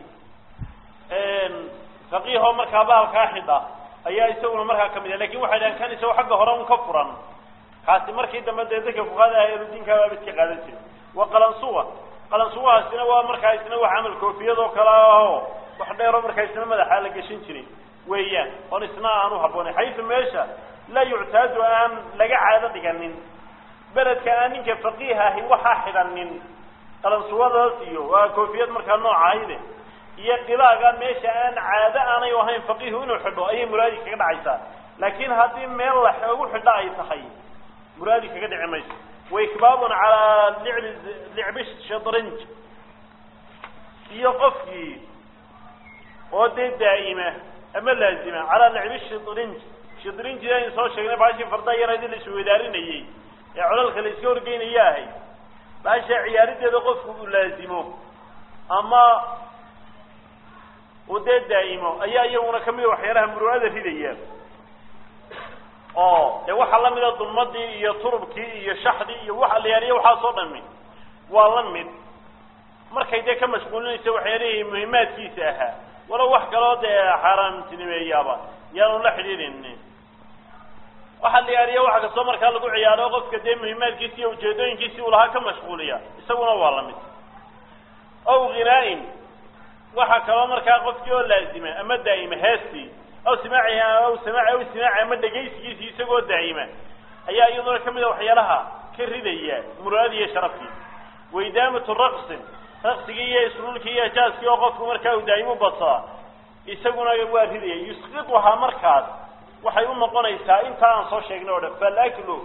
faqiihoo markaa bahalkaa xidha ayaa isaguna markaa kamid ah lakin waxay dhahan kan isagoo xagga hore un ka furan kaasi markii dambe dee dadka fuqaada ah eludiinkaaba iska qaadan jira wa qalansuwa qalansuwahaasina waa markaa isna wax camal koofiyadoo kale aho wax dheero markaa isna madaxa la gashan jiray weeyaan oon isna aan u habboonayn xaysu meesha laa yuctaadu aan laga caado dhiganin beledka aan ninka faqiih ahi waxaa xidhanin qalansuwadaas iyo waa koofiyad markaa noocahayde iyo qibaaga meesha aan caado aanay ahayn faqiihu inuu xidho ayay muraadi kaga dhacaysaa laakiin haddii meel la ugu xidho ay tahay muraadi kaga dhici mayso waikbaabun calaa licbi licbi shadrinj iyo qofkii oo dee daa'ima ama laazima calaa licbi shadrinj shadrinji aynu soo sheegnay baashii fardaa yaradii la isweydaarinayey ee colalka la iska horgeynaya ahay baasha ciyaarideeda qofku uu laazimo ama uu dee daa'imo ayaa iyaguna kamida waxyaalaha muru'ada ridaya oo dee waxaa lamida dulmadii iyo turubkii iyo shaxdii iyo waxa la yaariya waxaasoo dhami waa la mid markay dee ka mashquulinaysa waxyaalihii muhimaadkiisa ahaa walow wax kaloo dee xaaraamtinimeeyaaba yaanu la xidhiidhin waxaa la yaariya waxa kastoo markaa lagu ciyaaro qofka dee muhimaadkiisi iyo ujeedooyinkiisii uu lahaa ka mashquuliya isaguna waa lamid aw ghinaa-in waxaa kaloo markaa qofkii oo laazima ama daa'ima heestii aw simaaci aw samaaci aw istimaaci ama dhegaysigiisii isagoo daa'ima ayaa iyaduna kamida waxyaalaha ka ridaya muraadi iyo sharafkii waidaamatu raqsin raqsigii iyo isruulkii iyo jaaskii oo qofku markaa uu daa'imu badsaa isaguna waa ridaya yusqiطuhaa markaas waxay u noqonaysaa intaa aan soo sheegnay o dhan falaklu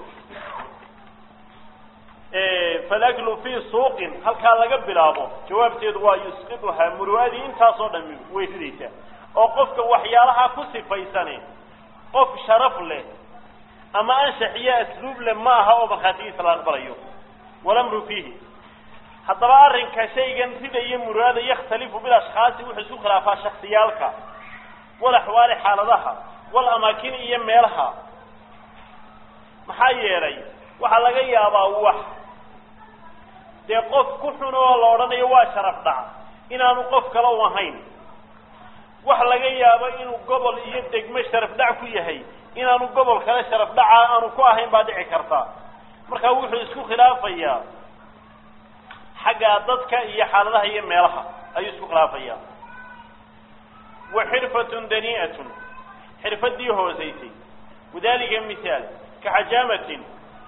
falaklu fi suuqin halkaa laga bilaabo jawaabteedu waa yusqiطuhaa murwaadii intaasoo dhami way ridaysaa oo qofka waxyaalaha ku sifaysani qof sharaf leh ama anshax iyo asluub leh ma aha oo markhaatigiisa la aqbalayo walamru fiihi haddaba arrinka shaygan ridaya muraada yakhtalifu bilashkhaasi wuxuu isku khilaafaa shaksiyaalka walaxwaali xaaladaha walamaakin iyo meelaha maxaa yeelay waxaa laga yaabaa wax dee qof ku xun oo la odhanayo waa sharaf dhac inaanu qof kale u ahayn wax laga yaabo inuu gobol iyo degmo sharaf dhac ku yahay inaanu gobol kale sharaf dhaca aanu ku ahayn baa dhici karta marka wuxuu isku khilaafayaa xagga dadka iyo xaaladaha iyo meelaha ayuu isku khilaafayaa wa xirfatun dani'atun xirfadii hoosaysay wadaalika misaal ka xajaamatin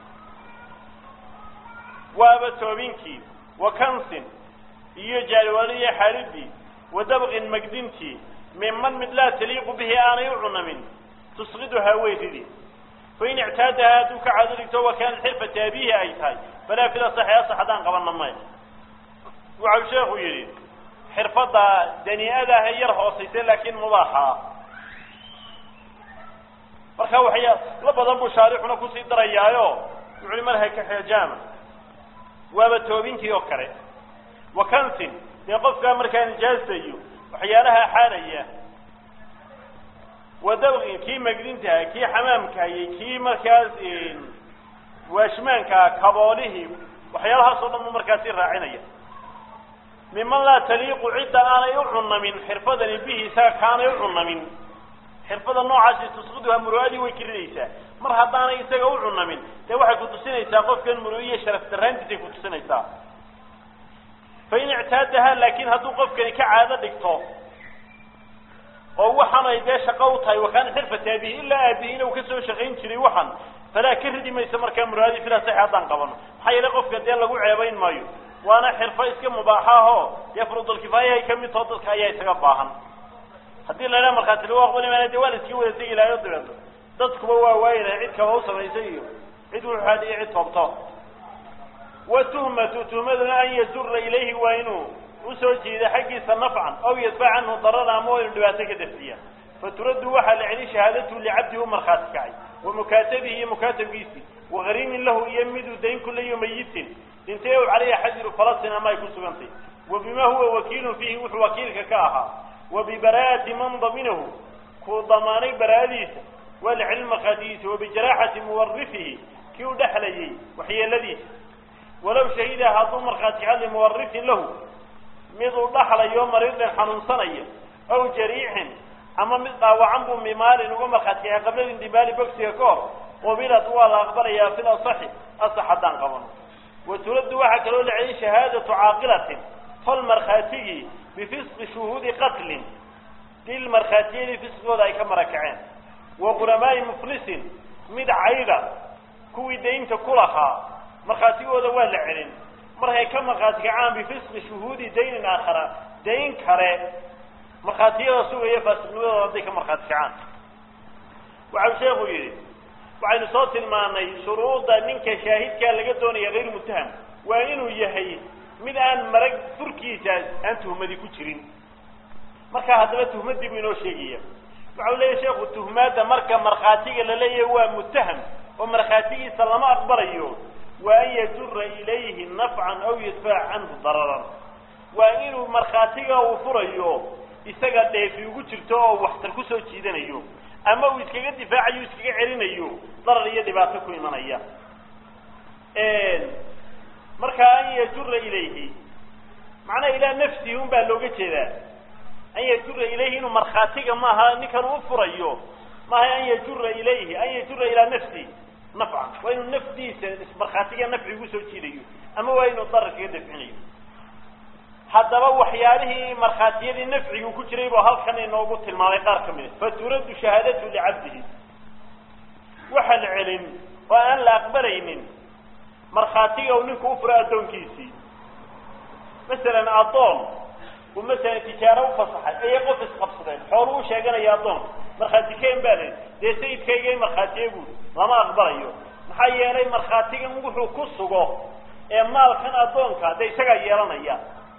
waaba toobinkii wa kansin iyo jaariwaaliya xaaridii ودبغ مجدنتي ممن من لا تليق به أنا يعنمن تصغدها ويثدي فإن اعتادها دوك عذرك تو كان الحرفة تابيه أيتاي فلا في الصحة يصح دان قبل النماية وعو شيخ يريد حرفة دنيا هذا هيرها وصيتين لكن مضاحة فرخوا حيا لبضا مشارحنا كسي دريايو يعلم لها كحجامة وابتوبينتي يوكري وكنسن يقف كامر كان جالسيو وحيالها حالية ودبغي كي مجدنتها كي حمامك كي مركز واشمانك كباله وحيالها صدم مركزين راعينية ممن لا تليق عدة أنا يعن من حرفة به سا كان يعن من حرفة النوع عشي تصغدها مرادي ويكريسا مرحبا أنا يساق يعن من توحي كنتسين يساقف كان مروية شرف ترهنتي كنتسين يساق فإن اعتادها لكن هدو قف كان كعادة دكتور وهو حنا إذا شقوتها وكان حرفة أبيه إلا أبيه لو كسو شغين تري وحن فلا كردي ما يسمر كان مرادي فلا صحة قبنا حي لقف كان ديال لقو عيبين مايو وأنا حرفة إسك مباحاه يفرض الكفاية كم يتوضل كايا يسقفاهم هدي لنا مرخات الواقع بني ما ندوال سيوة سيجي لا يضرب ضدك بوا واينا عيد كووصة ما يسيو عيد وحادي عيد طبطا وتهمة تهمة أن يزر إليه وينه وسوجي إذا حقيس نفعا أو يدفع عنه ضرر أموال دواتك دفتية فترد وحل عليه شهادته لعبده مرخاتك عي ومكاتبه مكاتب بيسي وغريم له يمد دين كل يوم ميت انتهوا عليه حجر فلسطين ما يكون سبنتي وبما هو وكيل فيه وكيلك كاها وببراءة من ضمنه كضماني براديس والعلم خديس وبجراحة مورثه كيو دحلي وحي الذي ولو شهد هذا مرخاتي على مورث له ميضو دحل يوم مريض حنون صنية أو جريح أما ميضا وعنبو ممال ومرخاتي قبل الاندبال بكسي كور وبلا طوال أخبار يافل صحي أصح دان قبل وترد واحد لو لعي شهادة عاقلة فالمرخاتي بفسق شهود قتل دي المرخاتي بفسق وذلك مركعين وغرماء مفلس مد عيلة كوي دينت كلها مرخاتي وذا ولا علم مرها كم مرخاتي عام بفسق شهود دين آخر دين كره مرخاتي رسول يفسق وذا ذيك مرخاتي عام وعلى شيخ يريد وعلى صوت المعنى شروط منك شاهد كان لقدوني غير متهم وإنه يهي من أن مرق فركي جاز أنتم مدي كترين مركا هذا تهمدي منو شيئية وعلى يا شيخ التهمات مركا مرخاتي للي هو متهم ومرخاتي سلام أكبر أيوه وأن يجر إليه نفعا أو يدفع عنه ضررا وإنه مرخاتي وفريو يستقعد في وجهته وحتركسه جيدان أيوه أما ويسكع الدفاع يسكع علينا أيوه ضرر يدي باتكم من أياه مركا أن يجر إليه معنى إلى نفسه هم باللغة كذا أن يجر إليه إنه مرخاتي ما ها نكر وفريو ما هي أن يجر إليه أن يجر إلى نفسه نفعا وإنه النفس دي مرخاتي نفع يوسف كذا أما وإنه ضرر يدفع عليه حتى لو حياله مرخاتي النفع يكون ريبه هل كان ينوبت المالقار كمله فترد شهادته لعبده وحل علم وأن لا أقبلين مرخاتي أو نكو فرادون كيسي مثلا أطول ومثلا تجارة وفصحة أي قفص قفصين حروش يقنا يا أطول مرخاتي كين بالين دي سيد كي مرخاتي يقول لما أقبله محياني مرخاتي يقول كسوغو إمال كان أطول كا دي سيقا يرانا إياه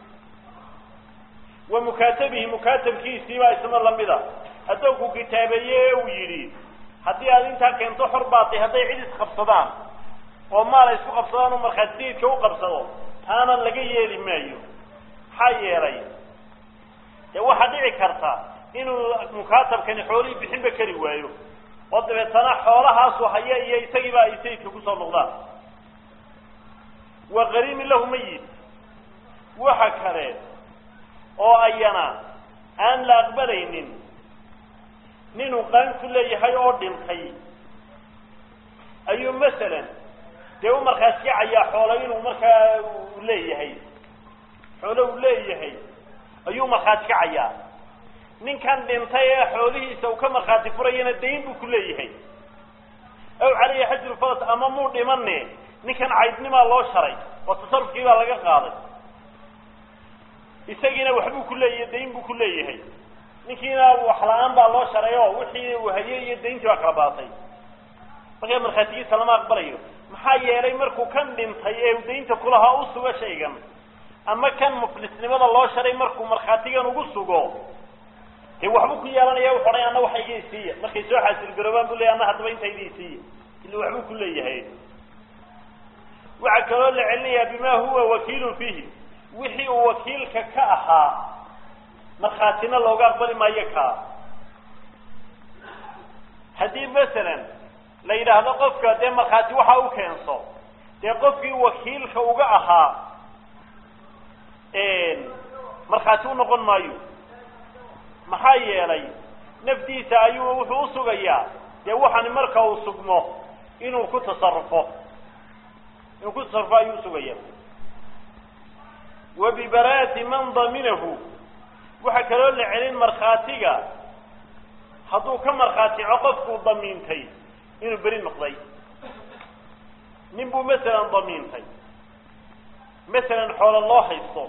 ومكاتبه مكاتب كيسي ما يسمى اللمبدا هدوكو كتابيه ويري هدي هذه انتا كنتو حرباطي هدي عدس قبصدان وما لا يسو قبصدان ومرخديد كو قبصدان انا لقي يلي مايو حي يري واحد يعي كرتا انو مكاتب كان حولي بحين بكري وايو وضبطنا حولها سوحيا يسيبا يسيب كبسا النغضان وغريم له ميت وحكرين oo ayana aan la aqbalaynin ninuu qaan ku leeyahay oo dhintay ayuu masalan dee u markhaati kacayaa xoolo inuu markaa u leeyahay xoolo uu leeyahay ayuu markhaati kacayaa ninkan dhintay ee xoolihiisa uu ka markhaati furayana dayn buu ku leeyahay aw calayhi xajru faras ama muu dhimane ninkan caydnimaa loo sharay oo tasarufkii baa laga qaaday isagiina waxbuu ku leeyahay dayn buu ku leeyahay ninkiina wax la-aan baa loo sharay oo wixii uu hayay iyo dayntii baa kala baatay markaa markhaatigiisa lama aqbalayo maxaa yeelay markuu kan dhintay ee daynta kulahaa u sugo shaygan ama kan muflisnimada loo sharay markuu markhaatigan ugu sugo dee waxbuu ku yeelanaya wuxu odhay anna waxa iga isiiya markay soo xaasilgaroobaan buu leeyahy anna haddaba inta iga isiiya ila waxbuu ku leeyahay waxaa kaloo la celinayaa bima huwa wakiilun fiihi wixii uu wakiilka ka ahaa markhaatina looga aqbali maayo kaa haddii masalan la yidhaahdo qofka dee markhaati waxa u keenso dee qofkii wakiilka uga ahaa markhaati u noqon maayo maxaa yeelay naftiisa ayuu wuxuu usugayaa dee waxani marka uu sugmo inuu ku tasarufo inuu ku tasarufo ayuu usugaya wa bibaraati man daminahu waxaa kaloo la celin markhaatiga hadduu ka markhaatico qofkuu damiintay inuu beri noqday nin buu masalan damiintay masalan xoolo loo haysto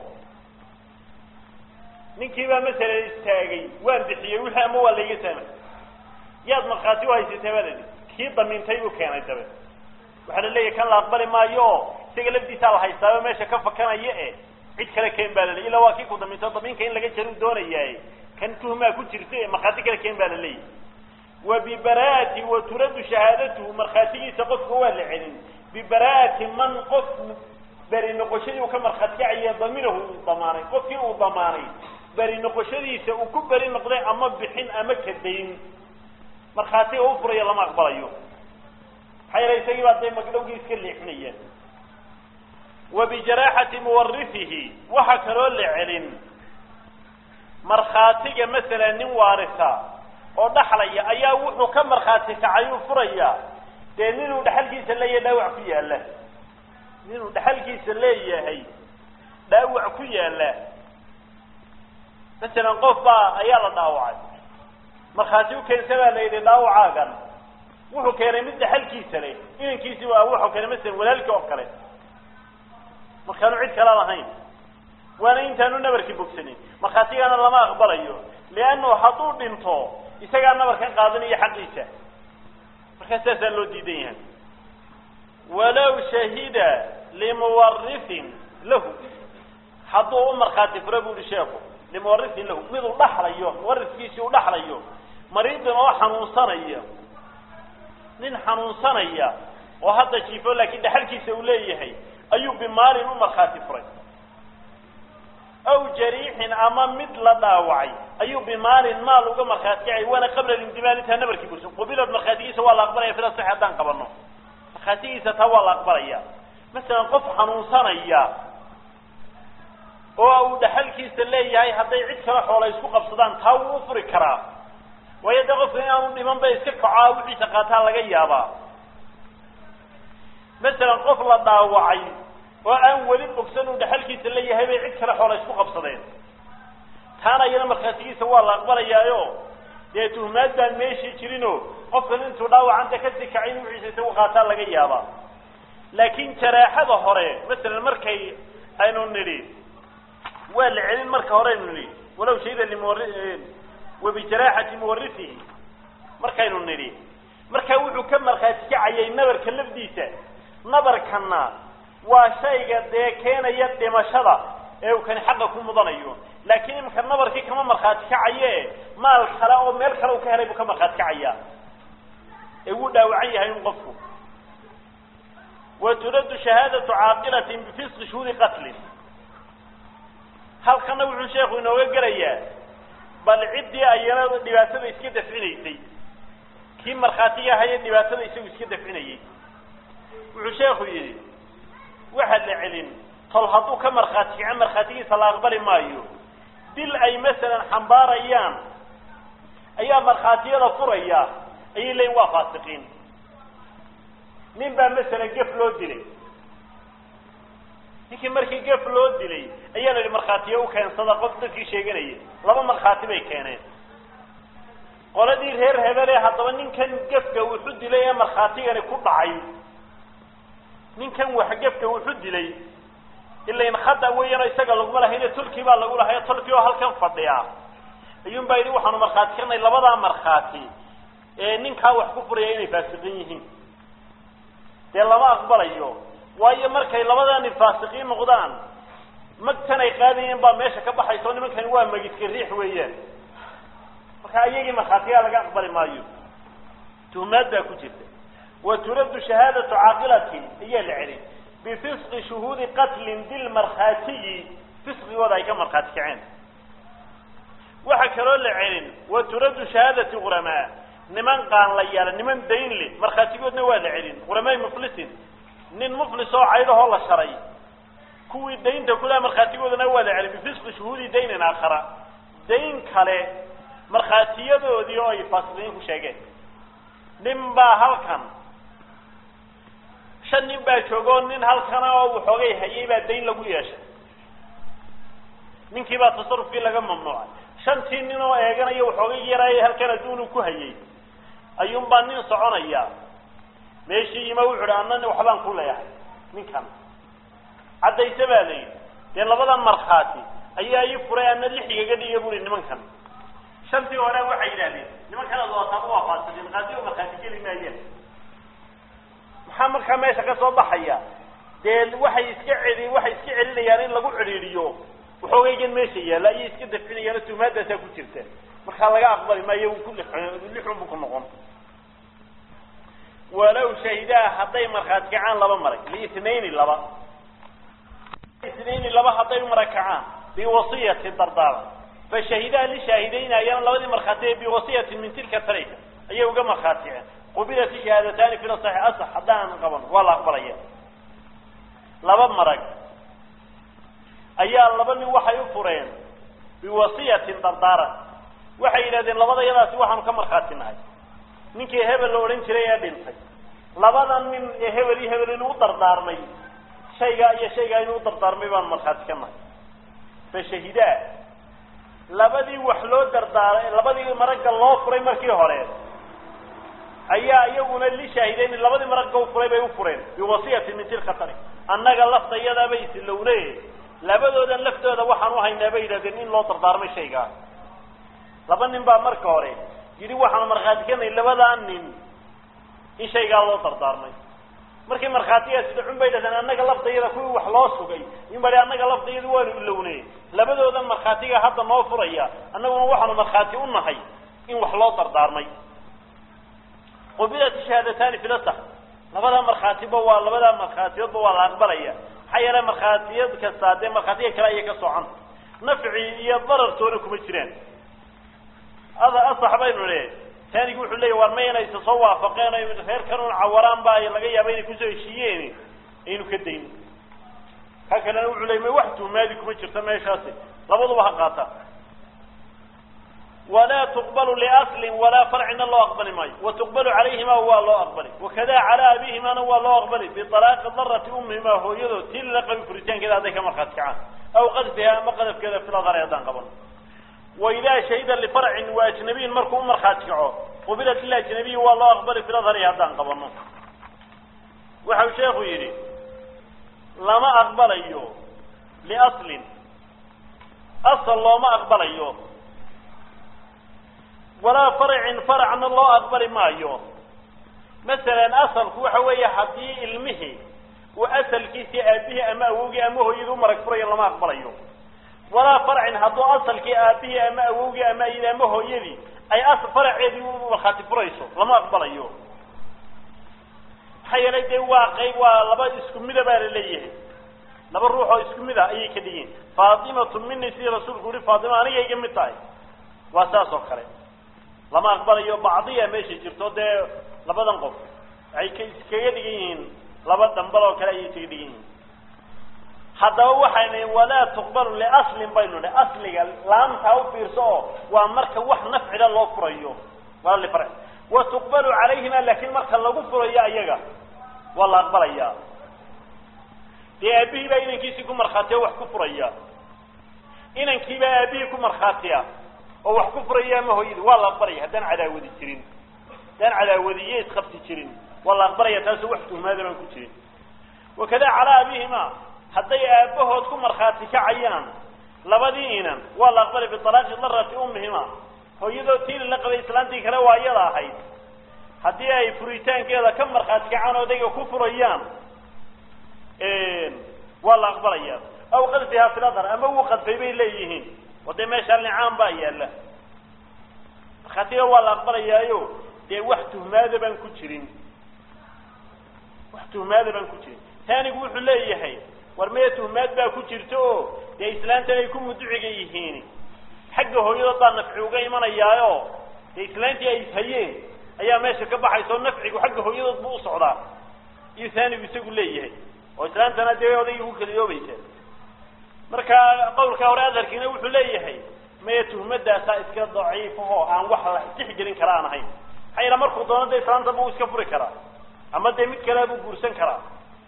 ninkii baa masalan istaagay waan bixiyey wixii ama waa layga saamay yaad markhaati u haysatay baa ladi kii damiintay buu keenay dabe waxaa la leeyahay kan la aqbali maayo oo isaga lafdiisaa la haystaaba meesha ka fakanaya e cid kale keen baa la leeyay ilaa waa kii ku damiinto damiinka in laga jaru doonayaaye kan tuhmaa ku jirta e markhaati kale keen baa la leeyahy wa bibaraati wa turaddu shahaadatuhu markhaatigiisa qofka waa la celin bibaraati man qof beri noqoshadii uu ka markhaati kacaya daminahu uu damaanay qofkii uu damaanay beri noqoshadiisa uu ku beri noqday ama bixin ama kadayn markhaatiga u furaya lama aqbalayo maxaa yeelay isagii baa dee magdhowgii iska leexinayaan wa bijaraaxati muwarifihi waxaa kaloo la celin markhaatiga masalan nin waarisa oo dhaxlaya ayaa wuxuu ka markhaati kacay uu furaya dee ninuu dhaxalkiisa leeyahay dhaawac ku yaala ninuu dhaxalkiisa leeyahay dhaawac ku yaala masalan qof baa ayaa la dhaawacay markhaati u keensa baa la yidhi dhaawacaagan wuxuu keenay mid dhaxalkiisa leh inankiisi waa wuxuu keenay masalan walaalkii oo kale markaanu cid kala lahayn waana intaanu nabarkii bogsanin markhaatigana lama aqbalayo liannahu hadduu dhinto isagaa nabarkan qaadanayo xaqiisa markaa saasaa loo diidan yahay walow shahida limuwarifin lahu hadduu u markhaati fura bu uhi sheeku limuwarifin lahu mid uu dhaxlayo muwarifkiisii uu dhaxlayo mariidin oo xanuunsanaya nin xanuunsanaya oo hadda jiifo laakiin dhaxalkiisa uu leeyahay ayuu bimaalin u markhaati furay aw jariixin ama mid la dhaawacay ayuu bimaalin maal uga markhaati kacay waana qabla lindimaal intaa nabarkii bursan qubilad markhaatigiisa waa la aqbalaya fila sax haddaan qabano markhaatigiisa taa waa la aqbalaya masalan qof xanuunsanaya oo uu dhaxalkiisa leeyahay hadday cid kale xoola isku qabsadaan taa wuu u furi karaa waayo dee qofka inaanu dhiman ba iska kacaa wixiisa qaataa laga yaabaa masalan qof la dhaawacay oo aan weli bogsan uu dhaxalkiisa leeyahay bay cid kale xoola isku qabsadeen taana iyana markhaatigiisa waa la aqbalayaayo dee tuhmaad baan meeshii jirinoo qofkan intuu dhaawacanta kasii kacay in wixiisa isagu qaataa laga yaabaa laakiin jaraaxada hore masalan markay aynu nidhi waa la celin marka hore aynu nidhi walow shahida limuwari wabijaraxati muwarisihi markaynu nidhi markaa wuxuu ka markhaati kacayay nabarka lafdiisa nabarkana waa shayga dee keenaya dhimashada ee uu kani xaqa ku mudanayo laakiin imika nabarkii kama markhaati kacaye maal kale oo meel kale uu ka helay buu ka markhaati kacaya ee wuu dhaawacan yahay in qofku wa turaddu shahaadatu caaqilatin bifisqi shuhuudi qatlin halkana wuxuu sheekhu inooga gelayaa bal ciddii ayana dhibaatada iska dafcinaysay kii markhaatiga ahaye dhibaatada isagu iska dafcinayay wuxuu sheekhu yidhi waxaa la celin tol hadduu ka markhaati kaca markhaatigiisa la aqbali maayo dil ay masalan xambaarayaan ayaa markhaatiyada furaya ayay leeyihin waa faasiqiin nin baa masalan gef loo dilay ninkii markii gef loo dilay ayaa la yidhi markhaatiyo u keensada qof dadkii sheeganayay laba markhaati bay keeneen qoladii reer hebele haddaba ninkan gefka wuxu dilay ee markhaatigani ku dhacay ninkan wax gefka wuxu dilay ilain khada weeyana isaga laguma lahayne tulkii baa lagu lahay tulkii oo halkan fadhiya ayuun baa yidhi waxaanu markhaati karnay labadaa markhaati ee ninkaa wax ku furaya inay faasiqiin yihiin dee lama aqbalayo waayo markay labadani faasiqiin noqdaan magtan ay qaadayeen baa meesha ka baxaysa oo nimankani waa magidka riix weeyaan marka ayagii markhaatiyaa laga aqbali maayo tuhmaad baa ku jirta wa turaddu shahaadatu caaqilatin ayaa la celin bifisqi shuhuudi qatlin dil markhaatiyi fisqigooda ay ka markhaati kaceen waxa kaloo la celin wa turaddu shahaadati quramaa niman qaan la yaala niman dayn le markhaatigoodna waa la celin quramaa muflisin nin muflis oo caydahoo la sharay kuwii daynta kulaha markhaatigoodana waa la celin bifisqi shuhuudi daynin aakhara dayn kale markhaatiyadoodii oo ay faasiqiin ku sheegeen nin baa halkan shan nin baa joogoo nin halkana oo waxoogay hayay baa dayn lagu yeeshay ninkii baa tasarufkii laga mamnuucay shantii nin oo eeganaya waxoogay yaraayay halkan adduunu ku hayay ayuun baa nin soconaya meeshii yima wuxu uhi anna waxbaan ku leeyahay ninkan caddayse baa layidhi dee labadan markhaati ayaa ii furay ana lixigaga dhiga buri nimankan shantii hore waxay yidhahdeen nimankana dootaaba waa faasiqiin qaadi oo markhaati geli maayeen maxaa markaa meesha ka soo baxaya dee waxay iska celi waxay iska celinayaan in lagu cidhiidhiyo waxoogaygan meesha yaalla ayay iska dafcinayaan oo tuhmaadaasaa ku jirta markaa laga aqbali maayo uu ku lixun bu ku noqon walow shahidaa hadday markhaati kacaan laba marag liitnayni laba itnayni laba hadday marag kacaan biwasiyati dardaara fashahidaa lishaahidayn ayana labadii markhaati biwasiyatin min tilka tarika ayay uga markhaaticeen qubilat shahaadataani fi saxi asax haddaan qaban waa la aqbalaya laba marag ayaa laba nin waxay u fureen biwasiyatin dardaaran waxay yidhahdeen labada yadaasi waxaanu ka markhaatinahay ninkii hebel la odhan jiray ee dhintay labada nin ee hebel iyo hebel inuu dardaarmay shaygaa iyo shaygaa inuu dardaarmay baanu markhaati ka nahay fashahidaa labadii wax loo dardaaray labadii maragga loo furay markii hore ayaa iyaguna li shaahidayn labadii maragga u furay bay u fureen biwasiyatin min tilka tariq annaga laftayada bay islowle labadoodan laftooda waxaan u haynaa bay yidhahdeen in loo dardaarmay shaygaa laba nin baa marka hore yidhi waxaanu markhaati kanay labadaa nin in shaygaa loo dardaarmay markii markhaatigaa sida cun bay yidhahdeen annaga laftayada kuwii wax loo sugay in bari annaga laftayada waanu ilowne labadoodan markhaatiga hadda noo furaya annaguna waxaanu markhaati u nahay in wax loo dardaarmay qubilat shahaadataani fi lasax labadaa markhaatiba waa labadaa markhaatiyoodba waa la aqbalaya maxaa yeele markhaatiyad kastaa dee markhaatiga kale ayay ka socon nafci iyo darartoona kuma jiraan ada asax baynu le taanigi wuxuu leeyahy war ma inaysa soo waafaqeen o reerkan un cawaraan ba laga yaaba inay kusoo heshiiyeen aynu ka dayno ka kalena wuxuu leeyay ma wax tuhmaadi kuma jirta meeshaasi labaduba ha qaata ولا تقبل لأصل ولا فرع إن الله أقبل ماي وتقبل عليهما هو الله أقبل وكذا على أبيهما هو الله أقبل بطلاق ضرة أمهما هو يدو تلق بفريتين كذا ذيك مرخات كعان أو قذفها ما قذف كذا في الأضر يدان قبل وإذا شهيدا لفرع وأجنبي مركو مرخات كعان قبلت الله أجنبي هو الله أقبل في الأضر يدان قبل وحو شيخ يري لما أقبل أيوه لأصل أصل الله ما أقبل أيوه ولا فرع فرع عن الله أقبل ما يوم مثلا أصل هو حوي حبي المهي وأصل كيسي أبيه أما أوجي أما هو يدوم مرك فرع الله ما أقبل يوم ولا فرع هذا أصل كي أبيه أما أوجي أما إذا ما هو يدي أي أصل فرع يدي وخاتف فريسه لما أقبل يوم حي ليدي واقعي ولبا اسكم مذا بالليه لبا روحه اسكم مذا أي كدين فاطمة مني سي رسول قولي فاطمة أنا يجي متاي وأساسه خير لما أقبل بعضية ماشي جرتو ده لبدن قف أي كيس كيدين لبدن بلو كلا يتيدين هذا وحنا ولا تقبل لأصل بيننا أصل لام توفير صو ومرك وح نفع الله فريو ولا اللي فرق وتقبل عليهما لكن مرك الله فريا أيجا والله أقبل إياه دي أبيه بين كيسكم مرخاتيا وحكو فريا إن كيبا أبيكم مرخاتيا أو وحكو فريا ما هو يد والله أقبل إياه دان على ودي تشرين دان على وديات خبت تشرين والله أقبل إياه تاسو وحكو ماذا ما كتشرين وكذا على أبيهما حتى أبوه تكون مرخاتي كعيان لبدينا والله أقبل بطلاق ضرة أمهما هو يدو تيل لقب إسلامتي كروا يلا حي حتى أي فريتان كذا كم مرخاتي كعان وديك كفر أيام إيه والله أقبل أيام أو قد فيها في الأثر أما هو قد في بين ليهين ودي ما شاء النعام بأي الله خاتي والله أقبل أيام دي وحده ماذا بن كتشرين وحده ماذا بن كتشرين ثاني يقول حليه هي ورميته مادة كتيرتو دي إسلام تاني يكون مدعي يهيني حقه هو يضطر نفعه جاي من أياه دي إسلام تاني يسهيين أيام ماشي كبح يصير نفعه وحقه هو يضطر بوص عضا يثاني بيسقول ليه وإسلام تاني ده يضي هو كل يوم يصير مركا قول كورا ذلك يقول ليه هي ميته مادة سائس كده ضعيف وهو عن واحد تحجرين كران هاي هاي لما ركضنا ده إسلام تبوس كفر كرا أما ده ميت كلام وجورسن كرا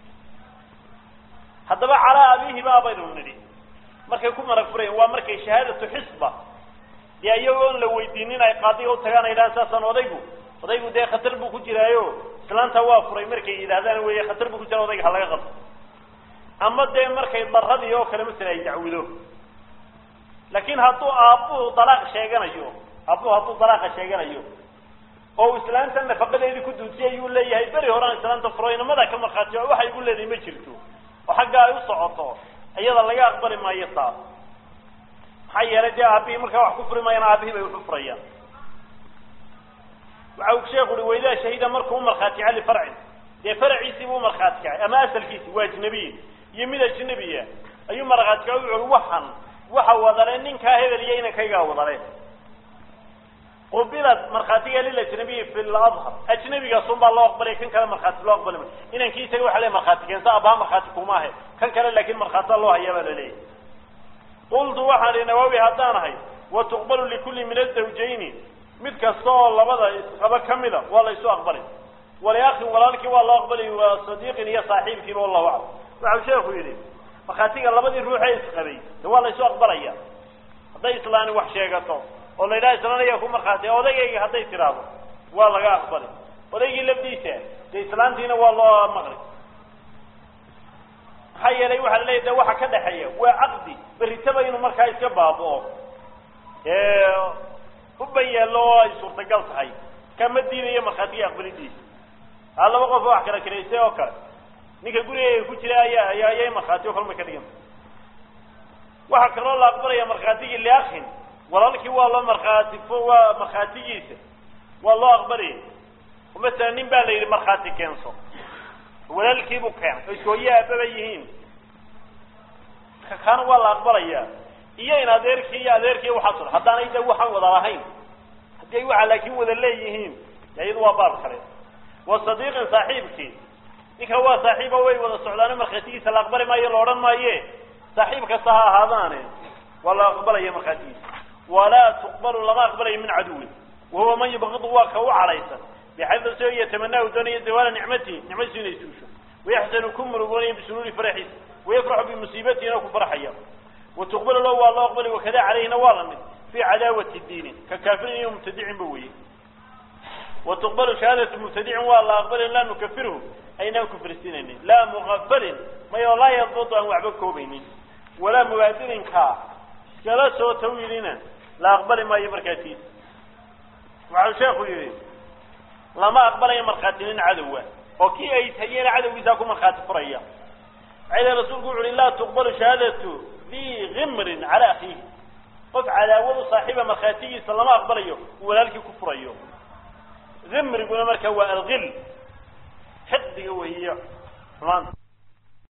هذا بقى على أبيه بقى بينهم ندي مركي يكون مركفرين ومركي شهادة حسبة دي أيون لو يدينين أي قاضي وتجان إلى أساسا وضيقوا وضيقوا ده خطر بكتير أيو سلام توافر مركي إذا هذا هو خطر بكتير وضيق هلا يغلط أما ده مركي الضرر يو كلام مثل يتعودوه لكن هاتو أبوه طلاق شيئا يو أبوه هاتو طلاق شيئا يو أو إسلام تنا فقد يدي كدوسية يقول لي هاي بري هران إسلام تفرين ماذا كم خاتيا واحد يقول لي ما شرتو وحقا يصعطه أيضا لا يقبل ما يصاب حي رجاء أبيه مركا وحكفر ما ينعبه بيحفريا وعوك شيخ وإذا شهيد مركا مرخاتي على فرع دي فرع يسيبه مرخاتي أما أسل كيسي واجنبي يميد الجنبية أي مرخاتي وحن وحو وضلين كاهذا ليين كيغا وضلين قبلت مرخاتية للأجنبي في الأظهر أجنبي قصون بالله أقبل كان كلام مرخاتي الله أقبل منه إن كيس يروح عليه مرخاتي كان صعبها مرخاتي كوماه كان كلام لكن مرخاتي الله يبل ليه قلت واحد لنواوي هدانا هاي وتقبل لكل من الزوجين مثل الصول لبدا قبل كملة والله يسوء أقبله وليأخي ولالك والله أقبله وصديق يا صاحبك والله أعلم وعلى شيخه يريد مرخاتي لبدا يروح يسقبي والله يسوء أقبله إياه هذا إسلامي وحشي قطو والله لا إسلام يكون مرخاتي أو ذي هذا يترابه والله أقبله وذي لبديته إسلام دينه والله مغرب حي لي وحل لي ده وح كده حي وعقدي بريتبين مركز كبابه إيه وبين له صورة قلت حي كم الدين هي مرخاتي أقبل دي هذا وقف واحد كده كريسة وكر نيجي يقول إيه كتير يا يا يا مرخاتي وكل مكان وحكر الله أقبل يا مرخاتي اللي أخن والله لك والله مرخاتي فوا مرخاتي جيسه والله أقبله ومثلا نبالي مرخاتي كنصو ولا الكيبو كان شوية ببيهين كان والله أقبل إياه إياه إن أديرك إياه أديرك وحصل حتى أنا إذا وحن وضرهين حتى يوحى لكن وذا الليهين يعيد وباب خليل والصديق صاحبك إنك هو صاحبه وي وذا السعودان مرخاتي سالأقبل ما يلورن ما يه صاحبك صها هذاني والله أقبل إياه مرخاتي ولا تقبل لما أقبل من عدو وهو من يبغض واقع عليسا بحيث سوى يتمناه دنيا زوال نعمتي نعمتي نيسوشه ويحزن كمر وغني بسرور فرحه ويفرح بمصيبته نكو فرحيا وتقبل الله والله أقبل وكذا عليه نوالا في عداوة الدين ككافرين ومبتدع بوي وتقبل شهادة المبتدع والله أقبل لا نكفره أي نكفر السنين لا مغفل ما يلا يضبط أن وعبكه بيني ولا مبادر كا جلسوا تويلنا لا أقبل ما يمركاتي وعلى شيخ يريد لما أقبل يمركاتين عدوه وكي أيتهيين عدو إذاكم مرخات فريا عيد الرسول يقول لا تقبل شهادته ذي غمر على أخيه قف على أول صاحبه مرخاتي صلى الله أقبل يوم ولا لك كفر يوم غمر يقول مركه هو الغل حد هو هي